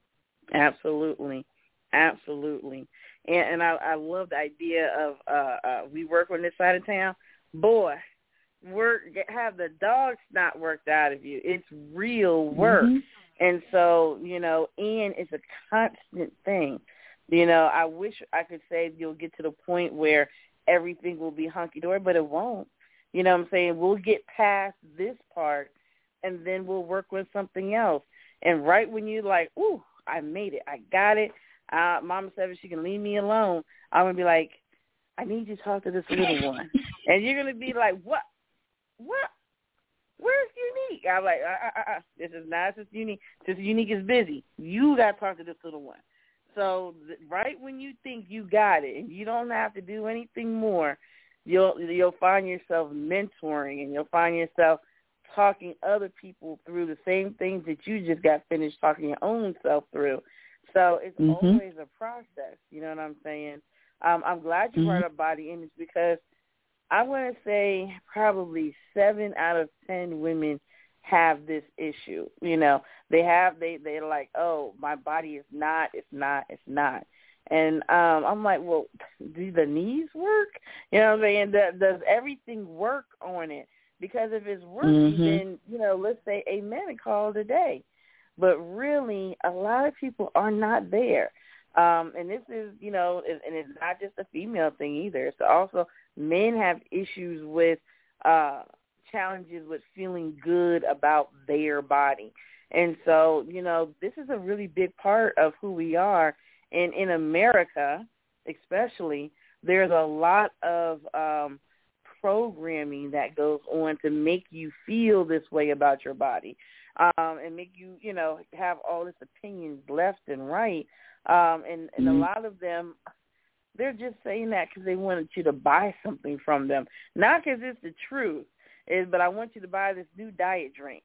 Absolutely. Absolutely. And, and I, I love the idea of uh, uh, we work on this side of town. Boy, work, have the dog snot worked out of you. It's real work. Mm-hmm. And so, you know, and it's a constant thing. You know, I wish I could say you'll get to the point where everything will be hunky-dory, but it won't. You know what I'm saying? We'll get past this part, and then we'll work with something else. And right when you're like, ooh, I made it, I got it, uh, Mama said she can leave me alone, I'm going to be like, I need you to talk to this little one. And you're going to be like, what? What? Where's Unique? I'm like, uh, uh, uh, this is not just Unique. Just Unique is busy. You got to talk to this little one. So th- right when you think you got it and you don't have to do anything more, you'll you'll find yourself mentoring, and you'll find yourself talking other people through the same things that you just got finished talking your own self through. So it's mm-hmm. always a process, you know what I'm saying? Um, I'm glad you mm-hmm. brought up body image because I want to say probably seven out of ten women have this issue. You know, they have, they, they're like, oh, my body is not, it's not, it's not. And um, I'm like, well, do the knees work? You know what I'm saying? Does, does everything work on it? Because if it's working, mm-hmm. then, you know, let's say amen and call it a day. But really, a lot of people are not there. Um, and this is, you know, and it's not just a female thing either. It's also men have issues with uh, challenges with feeling good about their body. And so, you know, this is a really big part of who we are. And in America, especially, there's a lot of um, programming that goes on to make you feel this way about your body um, and make you, you know, have all this opinions left and right. Um, and, and mm-hmm. a lot of them, they're just saying that because they wanted you to buy something from them. Not because it's the truth, is, but I want you to buy this new diet drink,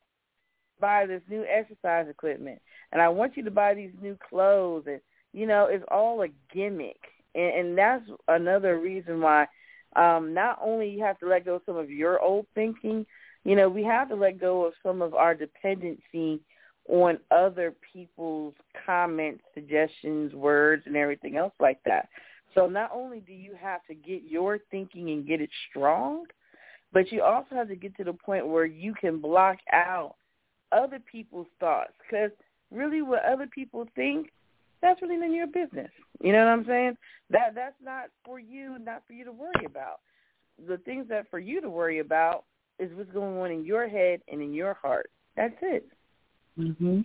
buy this new exercise equipment, and I want you to buy these new clothes. And, you know, it's all a gimmick. And, and that's another reason why um, not only you have to let go of some of your old thinking, you know, we have to let go of some of our dependency on other people's comments, suggestions, words, and everything else like that. So not only do you have to get your thinking and get it strong, but you also have to get to the point where you can block out other people's thoughts. Because really what other people think, that's really none of your business. You know what I'm saying? That That's not for you, not for you to worry about. The things that for you to worry about is what's going on in your head and in your heart. That's it. Mm-hmm.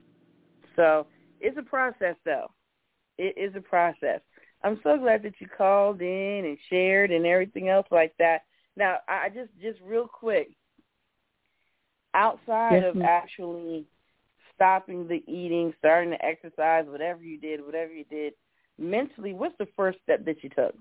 So it's a process, though. It is a process. I'm so glad that you called in and shared and everything else like that. Now, I just, just real quick, outside yes, of ma'am. actually stopping the eating, starting to exercise, whatever you did, whatever you did, mentally, what's the first step that you took?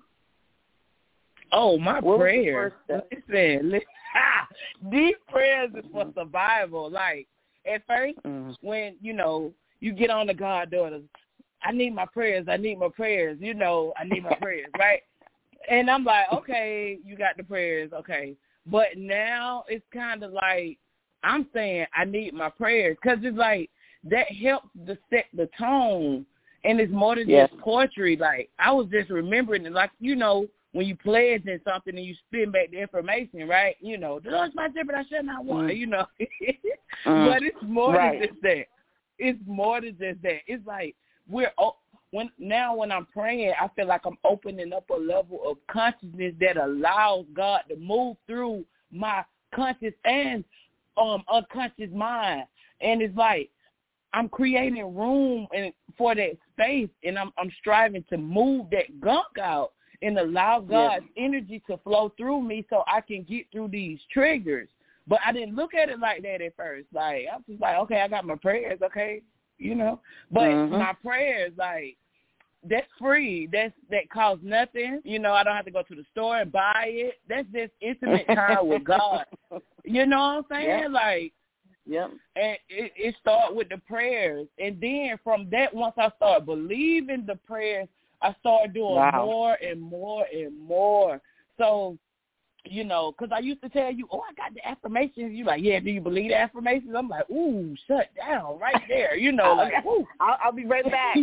Oh, my what prayers. Listen, listen. These prayers is for survival. Like, at first, mm-hmm. when, you know, you get on the goddaughters, I need my prayers, I need my prayers, you know, I need my prayers, right? And I'm like, okay, you got the prayers, okay. But now it's kind of like I'm saying I need my prayers because it's like that helps to set the tone. And it's more than yes. just poetry. Like, I was just remembering it. Like, you know, when you pledge in something and you spin back the information, right? You know, the Lord's my shepherd, I shall not want, mm. you know. mm. But it's more right. than just that. It's more than just that. It's like we're when now when I'm praying, I feel like I'm opening up a level of consciousness that allows God to move through my conscious and um unconscious mind. And it's like I'm creating room and for that space, and I'm I'm striving to move that gunk out and allow God's yeah. energy to flow through me so I can get through these triggers. But I didn't look at it like that at first. Like, I was just like, okay, I got my prayers, okay, you know. But mm-hmm. my prayers, like, that's free. That's that costs nothing. You know, I don't have to go to the store and buy it. That's just intimate time with God. You know what I'm saying? Yep. Like, yep. And it, it started with the prayers. And then from that, once I started believing the prayers, I started doing wow. more and more and more. So, you know, because I used to tell you, oh, I got the affirmations. You like, yeah, do you believe the affirmations? I'm like, ooh, shut down right there. You know, like, ooh. I'll, I'll be right back.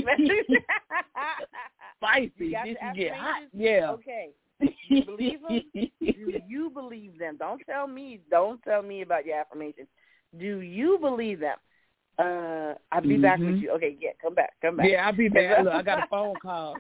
Spicy. You this is get hot. Yeah. Okay. You believe them? Do you believe them? Don't tell me. Don't tell me about your affirmations. Do you believe them? Uh, I'll be mm-hmm. back with you. Okay, yeah, come back, come back. Yeah, I'll be back. Look, I got a phone call.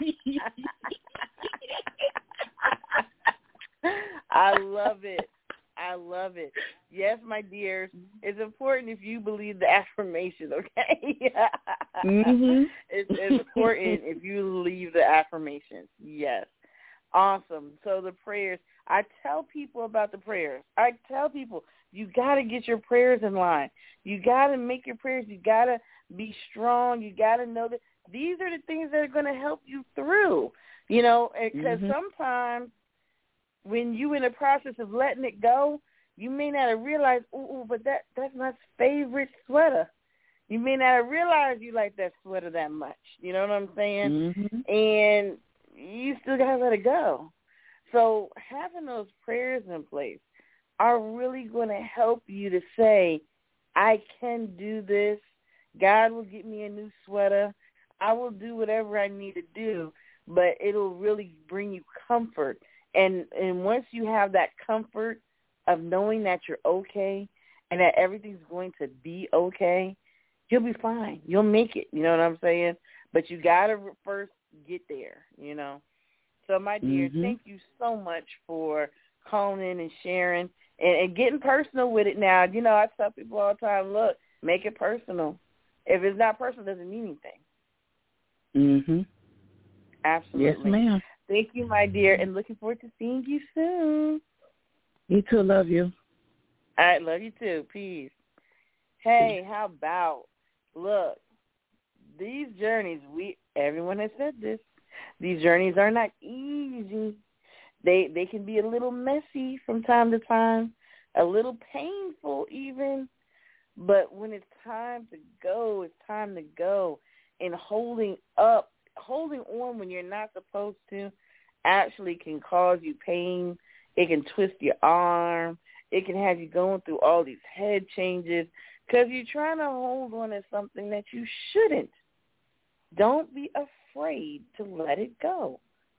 I love it. I love it. Yes, my dears, it's important if you believe the affirmations, okay? mm-hmm. It's, it's important if you believe the affirmations. Yes. Awesome. So the prayers, I tell people about the prayers. I tell people, you got to get your prayers in line. You got to make your prayers. You got to be strong. You got to know that these are the things that are going to help you through, you know, because mm-hmm. sometimes when you in the process of letting it go, you may not have realized, ooh, but that, that's my favorite sweater. You may not have realized you like that sweater that much. You know what I'm saying? Mm-hmm. And you still got to let it go. So having those prayers in place are really going to help you to say, I can do this. God will get me a new sweater. I will do whatever I need to do, but it'll really bring you comfort. And and once you have that comfort of knowing that you're okay and that everything's going to be okay, you'll be fine. You'll make it. You know what I'm saying? But you got to first get there, you know. So, my dear, mm-hmm. thank you so much for calling in and sharing and, and getting personal with it now. You know, I tell people all the time, look, make it personal. If it's not personal, it doesn't mean anything. Mm-hmm. Absolutely. Yes, ma'am. Thank you, my dear, and looking forward to seeing you soon. You too. Love you. All right, love you too. Peace. Hey, how about, look, these journeys, we everyone has said this, these journeys are not easy. They they can be a little messy from time to time, a little painful even. But when it's time to go, it's time to go. And holding up, holding on when you're not supposed to actually can cause you pain. It can twist your arm. It can have you going through all these head changes because you're trying to hold on to something that you shouldn't. Don't be afraid to let it go.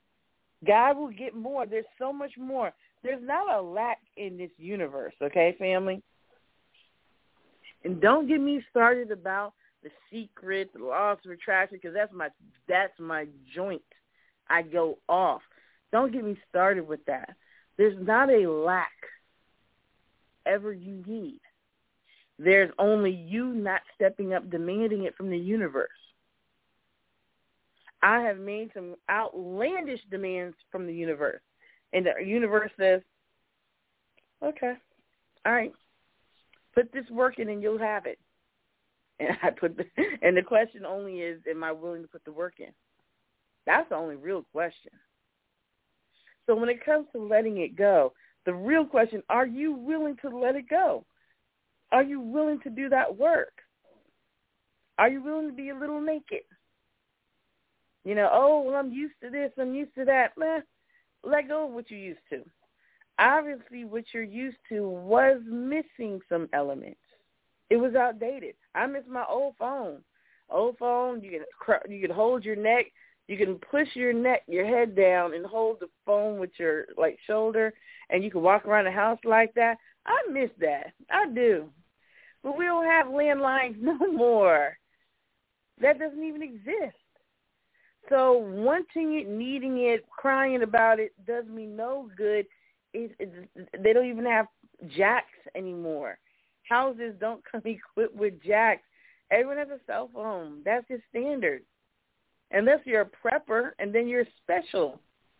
God will get more. There's so much more. There's not a lack in this universe, okay, family? And don't get me started about the secret, the laws of attraction, because that's my that's my joint. I go off. Don't get me started with that. There's not a lack ever you need. There's only you not stepping up, demanding it from the universe. I have made some outlandish demands from the universe, and the universe says, okay, all right, put this work in and you'll have it. And I put the, and the question only is, am I willing to put the work in? That's the only real question. So when it comes to letting it go, the real question, are you willing to let it go? Are you willing to do that work? Are you willing to be a little naked? You know, oh, well, I'm used to this, I'm used to that. Meh, let go of what you're used to. Obviously, what you're used to was missing some elements. It was outdated. I miss my old phone. Old phone, you can you can hold your neck, you can push your neck, your head down, and hold the phone with your like shoulder, and you can walk around the house like that. I miss that. I do. But we don't have landlines no more. That doesn't even exist. So wanting it, needing it, crying about it does me no good. It, it, they don't even have jacks anymore. Houses don't come equipped with jacks. Everyone has a cell phone. That's just standard. Unless you're a prepper, and then you're special.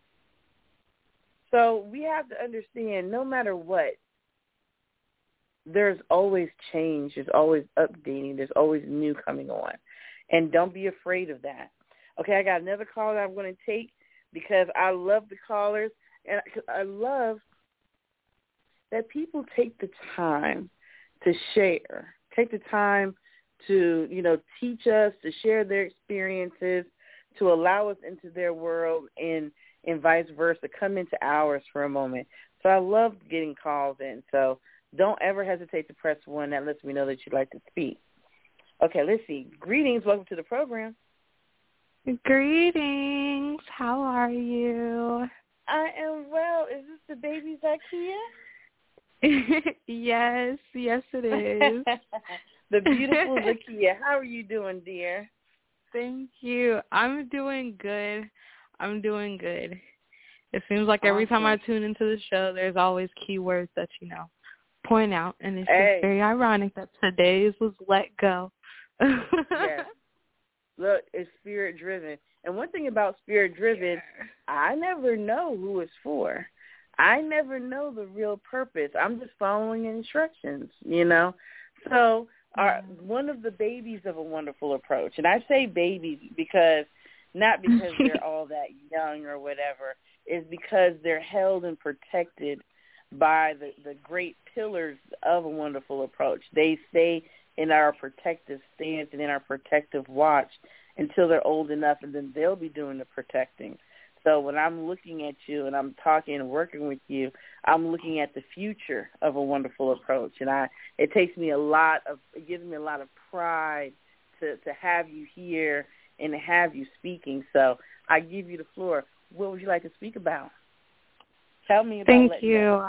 So we have to understand, no matter what, there's always change. There's always updating. There's always new coming on. And don't be afraid of that. Okay, I got another call that I'm going to take because I love the callers, and I love that people take the time to share, take the time to, you know, teach us, to share their experiences, to allow us into their world, and, and vice versa, come into ours for a moment. So I love getting calls in. So don't ever hesitate to press one. That lets me know that you'd like to speak. Okay, let's see. Greetings. Welcome to the program. Greetings. How are you? I am well. Is this the baby Zakia? Yes, yes it is. The beautiful Zakia. How are you doing, dear? Thank you. I'm doing good. I'm doing good. It seems like every Awesome. time I tune into the show, there's always keywords that, you know, point out. And it's hey. just very ironic that today's was let go. Yes. Look, it's spirit-driven. And one thing about spirit-driven, yeah. I never know who it's for. I never know the real purpose. I'm just following instructions, you know. So our, one of the babies of a wonderful approach, and I say babies because not because they're all that young or whatever, is because they're held and protected by the, the great pillars of a wonderful approach. They stay in our protective stance and in our protective watch until they're old enough, and then they'll be doing the protecting. So when I'm looking at you and I'm talking and working with you, I'm looking at the future of a wonderful approach. And I, it takes me a lot of, it gives me a lot of pride to, to have you here and to have you speaking. So I give you the floor. What would you like to speak about? Tell me about Thank letting you. go.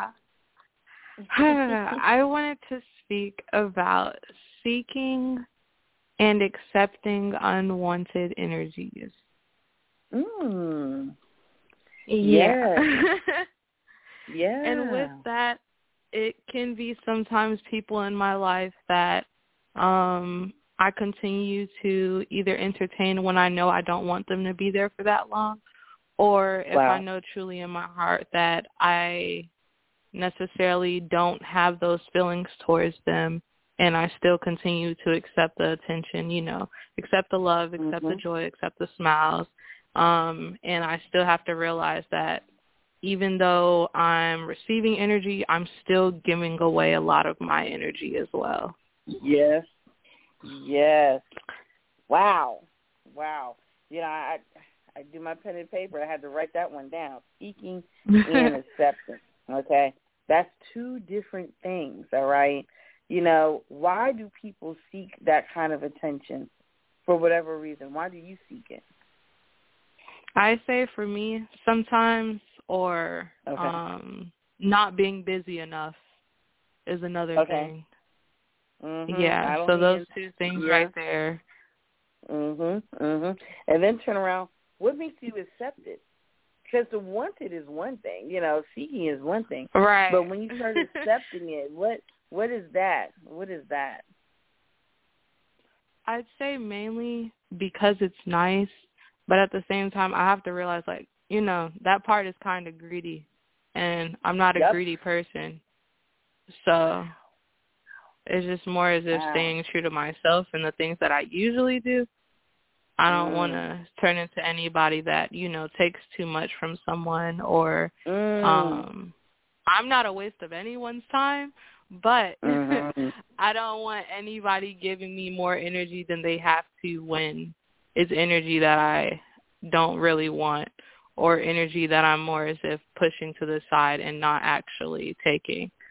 I wanted to speak about seeking and accepting unwanted energies. Mm. Yeah. Yeah. And with that, it can be sometimes people in my life that um, I continue to either entertain when I know I don't want them to be there for that long, or if wow. I know truly in my heart that I necessarily don't have those feelings towards them, and I still continue to accept the attention, you know, accept the love, accept mm-hmm. the joy, accept the smiles. Um, and I still have to realize that even though I'm receiving energy, I'm still giving away a lot of my energy as well. Yes. Yes. Wow. Wow. You know, I I do my pen and paper. I had to write that one down. Seeking and acceptance. Okay? That's two different things, all right? You know, why do people seek that kind of attention for whatever reason? Why do you seek it? I say for me, sometimes, or okay. um, not being busy enough is another okay. thing. Mm-hmm. Yeah, so those two things yeah. right there. Mhm, mhm. And then turn around. What makes you accept it? Because the wanted is one thing, you know, seeking is one thing. Right. But when you start accepting it, what what is that? What is that? I'd say mainly because it's nice, but at the same time, I have to realize, like, you know, that part is kind of greedy, and I'm not a yep. greedy person. So it's just more as if wow. staying true to myself and the things that I usually do. I don't mm. want to turn into anybody that, you know, takes too much from someone, or mm. um, I'm not a waste of anyone's time, but mm-hmm. I don't want anybody giving me more energy than they have to when it's energy that I don't really want, or energy that I'm more as if pushing to the side and not actually taking.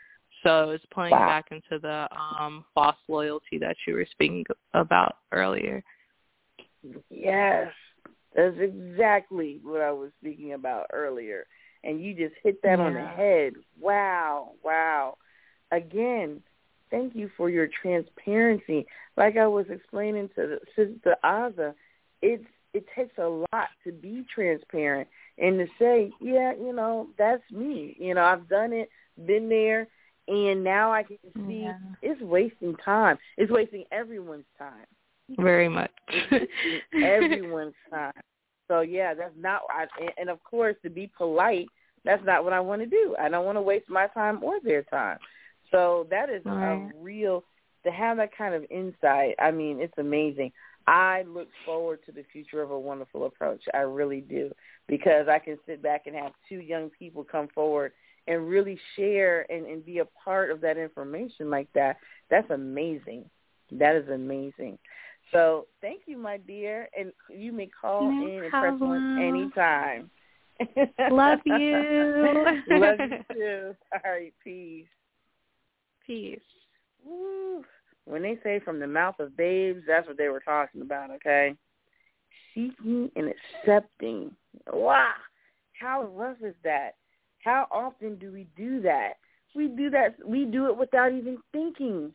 So it's playing Wow. back into the um, false loyalty that you were speaking about earlier. Yes, that's exactly what I was speaking about earlier. And you just hit that yeah. on the head. Wow, wow. Again, thank you for your transparency. Like I was explaining to Sister Aza, it's, it takes a lot to be transparent and to say, yeah, you know, that's me. You know, I've done it, been there, and now I can see yeah. it's wasting time. It's wasting everyone's time. Very much. It's wasting everyone's time. So, yeah, that's not I, – and, of course, to be polite, that's not what I want to do. I don't want to waste my time or their time. So that is right. a real – to have that kind of insight, I mean, it's amazing. I look forward to the future of A Wonderful Approach. I really do, because I can sit back and have two young people come forward and really share and, and be a part of that information like that. That's amazing. That is amazing. So thank you, my dear, and you may call no in and problem. press one anytime. Love you. Love you too. All right, peace. Peace. Woo. When they say from the mouth of babes, that's what they were talking about, okay? Seeking and accepting. Wow. How rough is that? How often do we do that? We do that. We do it without even thinking.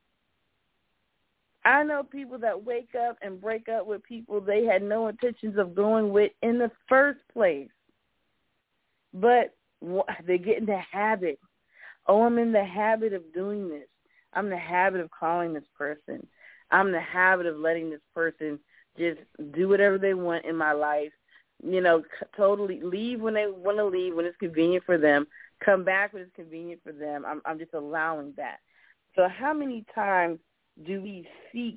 I know people that wake up and break up with people they had no intentions of going with in the first place. But they get in the habit. Oh, I'm in the habit of doing this. I'm in the habit of calling this person. I'm in the habit of letting this person just do whatever they want in my life. You know, c- totally leave when they want to leave, when it's convenient for them. Come back when it's convenient for them. I'm, I'm just allowing that. So how many times do we seek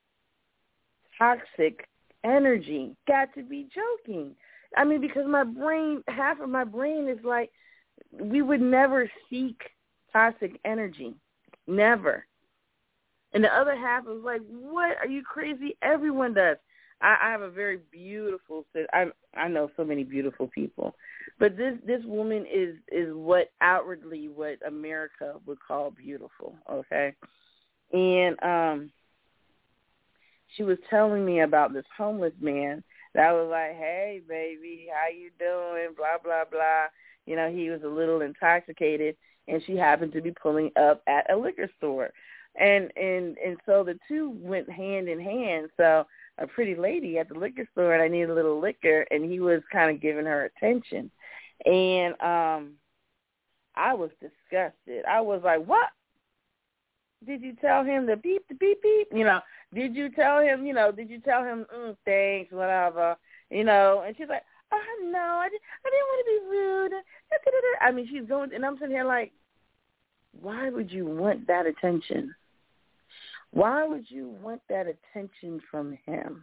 toxic energy? Got to be joking. I mean, because my brain, half of my brain is like, we would never seek toxic energy. Never. And the other half is like, what? Are you crazy? Everyone does. I, I have a very beautiful, I I know so many beautiful people. But this, this woman is, is what outwardly what America would call beautiful, okay? And um, she was telling me about this homeless man that was like, hey, baby, how you doing? Blah, blah, blah. You know, he was a little intoxicated, and she happened to be pulling up at a liquor store. And, and, and so the two went hand in hand. So a pretty lady at the liquor store, and I needed a little liquor, and he was kind of giving her attention. And um, I was disgusted. I was like, what? Did you tell him the beep, the beep, beep? You know, did you tell him, you know, did you tell him, mm, thanks, whatever, you know? And she's like, oh, no, I, did, I didn't want to be rude. I mean, she's going, and I'm sitting here like, why would you want that attention? Why would you want that attention from him?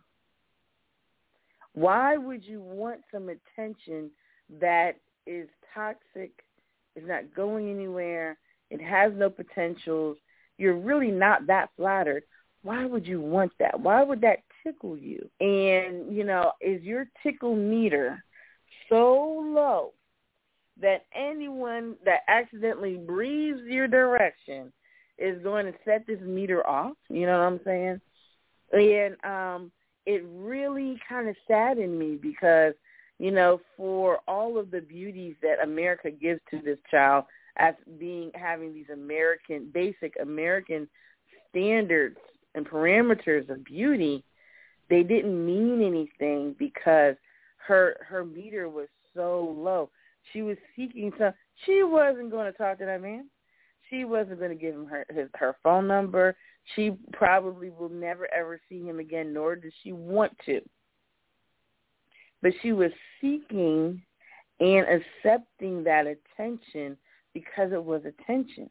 Why would you want some attention that is toxic, is not going anywhere, it has no potentials, you're really not that flattered? Why would you want that? Why would that tickle you? And, you know, is your tickle meter so low that anyone that accidentally breathes your direction is going to set this meter off? You know what I'm saying? And um, it really kind of saddened me because, you know, for all of the beauties that America gives to this child as being, having these American, basic American standards and parameters of beauty, they didn't mean anything because her her meter was so low. She was seeking some. She wasn't going to talk to that man. She wasn't going to give him her his, her phone number. She probably will never, ever see him again, nor does she want to. But she was seeking and accepting that attention because it was attention.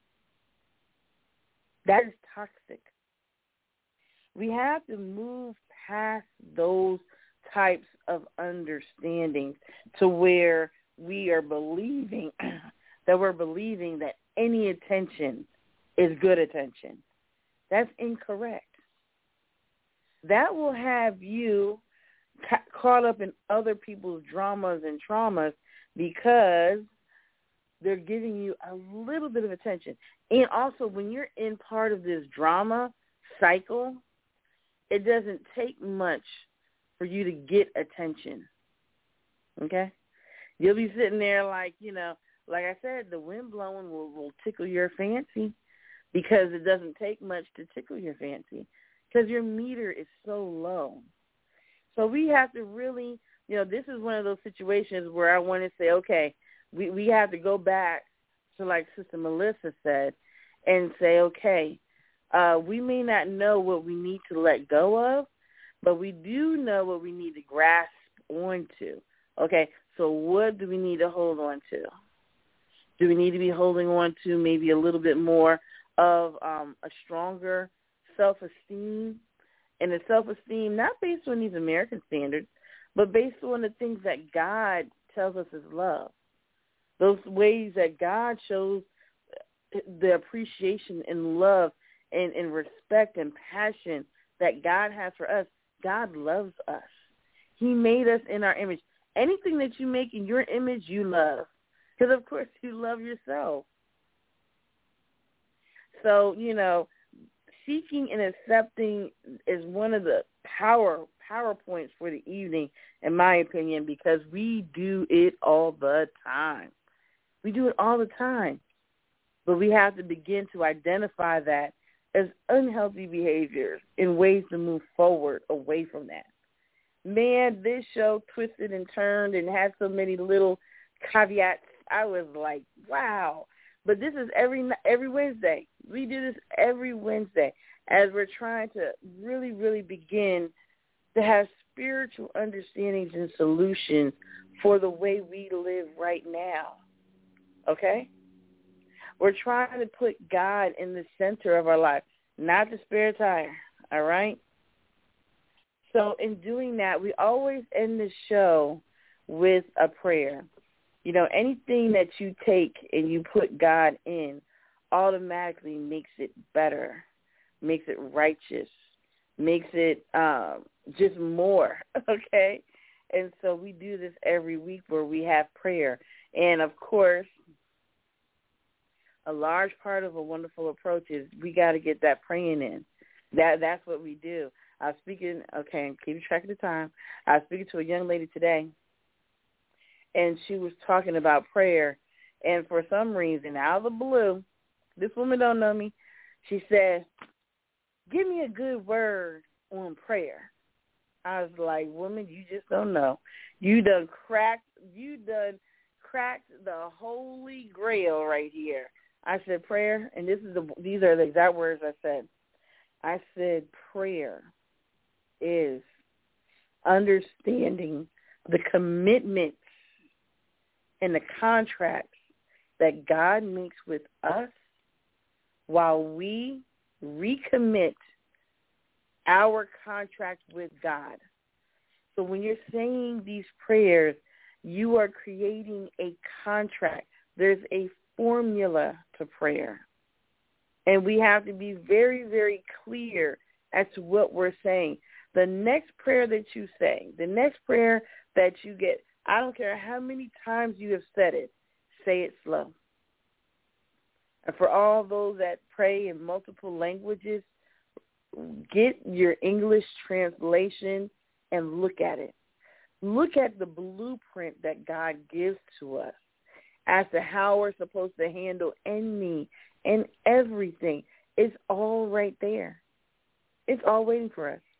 That is toxic. We have to move past those types of understandings to where we are believing that we're believing that any attention is good attention. That's incorrect. That will have you ca- caught up in other people's dramas and traumas because they're giving you a little bit of attention. And also, when you're in part of this drama cycle, it doesn't take much for you to get attention, okay? You'll be sitting there like, you know, like I said, the wind blowing will, will tickle your fancy because it doesn't take much to tickle your fancy because your meter is so low. So we have to really, you know, this is one of those situations where I want to say, okay, we, we have to go back to, like Sister Melissa said, and say, okay, uh, we may not know what we need to let go of, but we do know what we need to grasp onto. Okay, so what do we need to hold on to? Do we need to be holding on to maybe a little bit more of um, a stronger self-esteem? And the self-esteem not based on these American standards, but based on the things that God tells us is love. Those ways that God shows the appreciation and love and, and respect and passion that God has for us. God loves us. He made us in our image. Anything that you make in your image, you love. Because, of course, you love yourself. So, you know, seeking and accepting is one of the power power points for the evening, in my opinion, because we do it all the time. We do it all the time. But we have to begin to identify that as unhealthy behaviors in ways to move forward away from that. Man, this show twisted and turned and had so many little caveats. I was like, wow. But this is every every Wednesday. We do this every Wednesday as we're trying to really, really begin to have spiritual understandings and solutions for the way we live right now. Okay? We're trying to put God in the center of our life, not the spare tire, all right? So in doing that, we always end the show with a prayer. You know, anything that you take and you put God in automatically makes it better, makes it righteous, makes it um, just more, okay? And so we do this every week where we have prayer. And, of course, a large part of a wonderful approach is we got to get that praying in. That That's what we do. I was speaking, okay, keep track of the time. I was speaking to a young lady today, and she was talking about prayer. And for some reason, out of the blue, this woman don't know me, she said, give me a good word on prayer. I was like, woman, you just don't know. You done cracked, you done cracked the holy grail right here. I said prayer, and this is the, these are the exact words I said. I said prayer is understanding the commitments and the contracts that God makes with us while we recommit our contract with God. So when you're saying these prayers, you are creating a contract. There's a formula to prayer. And we have to be very, very clear as to what we're saying. The next prayer that you say, the next prayer that you get, I don't care how many times you have said it, say it slow. And for all those that pray in multiple languages, get your English translation and look at it. Look at the blueprint that God gives to us as to how we're supposed to handle any and everything. It's all right there. It's all waiting for us.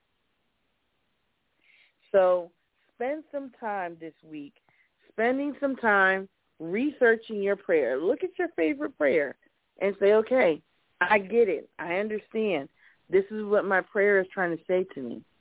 So spend some time this week, spending some time researching your prayer. Look at your favorite prayer and say, okay, I get it. I understand. This is what my prayer is trying to say to me.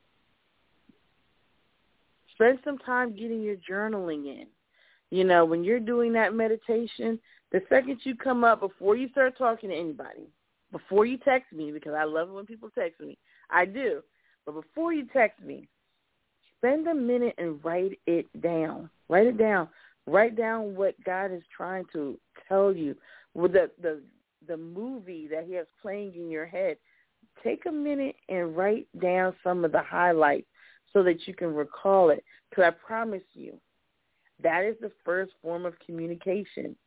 Spend some time getting your journaling in. You know, when you're doing that meditation, the second you come up, before you start talking to anybody, before you text me, because I love it when people text me. I do. But before you text me, spend a minute and write it down. Write it down. Write down what God is trying to tell you. With the, the, the movie that he has playing in your head, take a minute and write down some of the highlights so that you can recall it. Because I promise you, that is the first form of communication.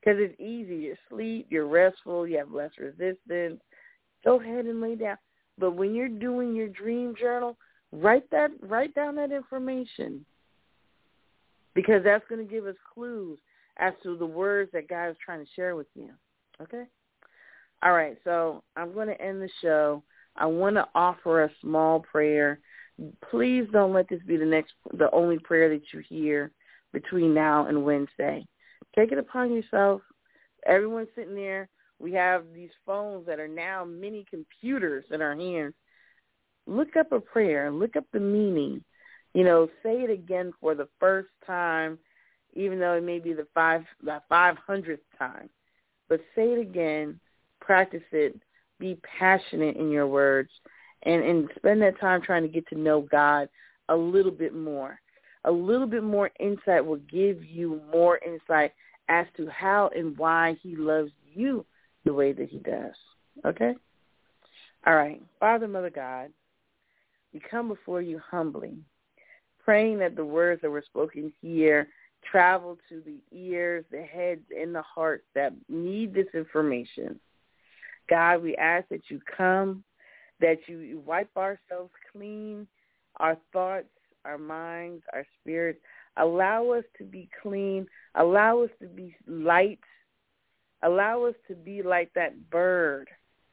Because it's easy. You're asleep, you're restful, you have less resistance. Go ahead and lay down. But when you're doing your dream journal, write that, write down that information, because that's going to give us clues as to the words that God is trying to share with you. Okay? All right, so I'm going to end the show. I want to offer a small prayer. Please don't let this be the next, the only prayer that you hear between now and Wednesday. Take it upon yourself. Everyone's sitting there. We have these phones that are now mini computers in our hands. Look up a prayer. Look up the meaning. You know, say it again for the first time, even though it may be the five, the five hundredth time. But say it again. Practice it. Be passionate in your words, and, and spend that time trying to get to know God a little bit more. A little bit more insight will give you more insight as to how and why he loves you the way that he does. Okay? All right. Father, Mother God, we come before you humbly, praying that the words that were spoken here travel to the ears, the heads, and the hearts that need this information. God, we ask that you come, that you wipe ourselves clean, our thoughts, our minds, our spirits. Allow us to be clean. Allow us to be light. Allow us to be like that bird,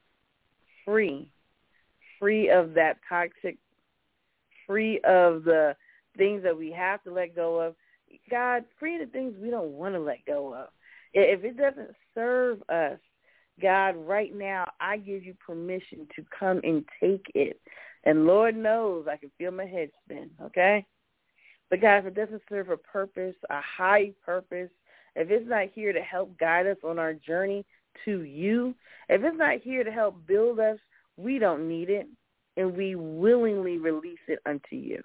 free, free of that toxic, free of the things that we have to let go of. God, free of the things we don't want to let go of. If it doesn't serve us, God, right now, I give you permission to come and take it. And Lord knows I can feel my head spin, okay? But, God, if it doesn't serve a purpose, a high purpose, if it's not here to help guide us on our journey to you, if it's not here to help build us, we don't need it, and we willingly release it unto you.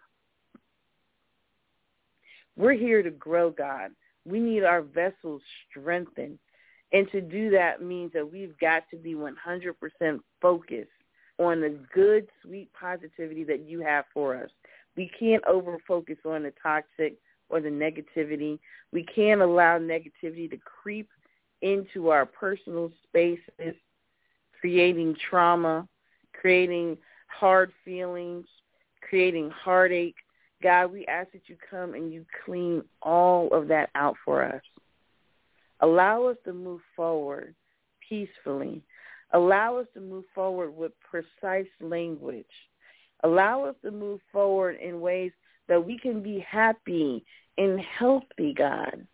We're here to grow, God. We need our vessels strengthened. And to do that means that we've got to be one hundred percent focused on the good, sweet positivity that you have for us. We can't over-focus on the toxic or the negativity. We can't allow negativity to creep into our personal spaces, creating trauma, creating hard feelings, creating heartache. God, we ask that you come and you clean all of that out for us. Allow us to move forward peacefully. Allow us to move forward with precise language. Allow us to move forward in ways that we can be happy and healthy, God.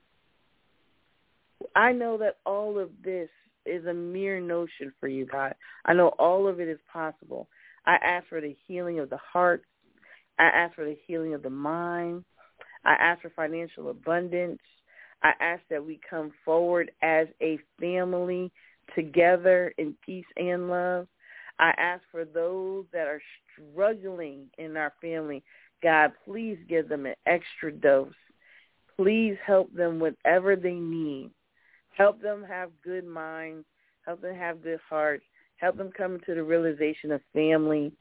I know that all of this is a mere notion for you, God. I know all of it is possible. I ask for the healing of the heart. I ask for the healing of the mind. I ask for financial abundance. I ask that we come forward as a family together in peace and love. I ask for those that are struggling in our family, God, please give them an extra dose. Please help them whatever they need. Help them have good minds. Help them have good hearts. Help them come to the realization of family.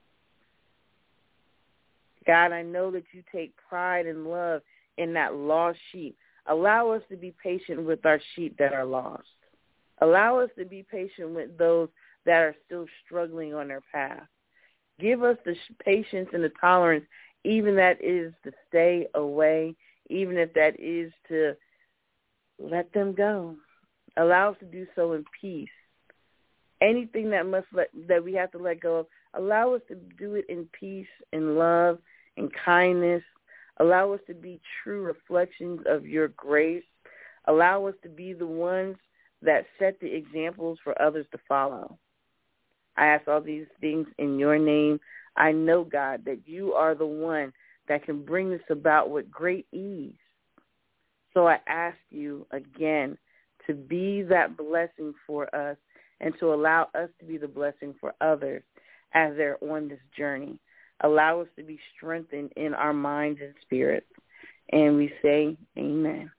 God, I know that you take pride and love in that lost sheep. Allow us to be patient with our sheep that are lost. Allow us to be patient with those that are still struggling on their path. Give us the patience and the tolerance, even that is to stay away, even if that is to let them go. Allow us to do so in peace. Anything that must let, that we have to let go of, allow us to do it in peace, in love, in kindness. Allow us to be true reflections of your grace. Allow us to be the ones that set the examples for others to follow. I ask all these things in your name. I know, God, that you are the one that can bring this about with great ease. So I ask you again to be that blessing for us and to allow us to be the blessing for others as they're on this journey. Allow us to be strengthened in our minds and spirits. And we say amen.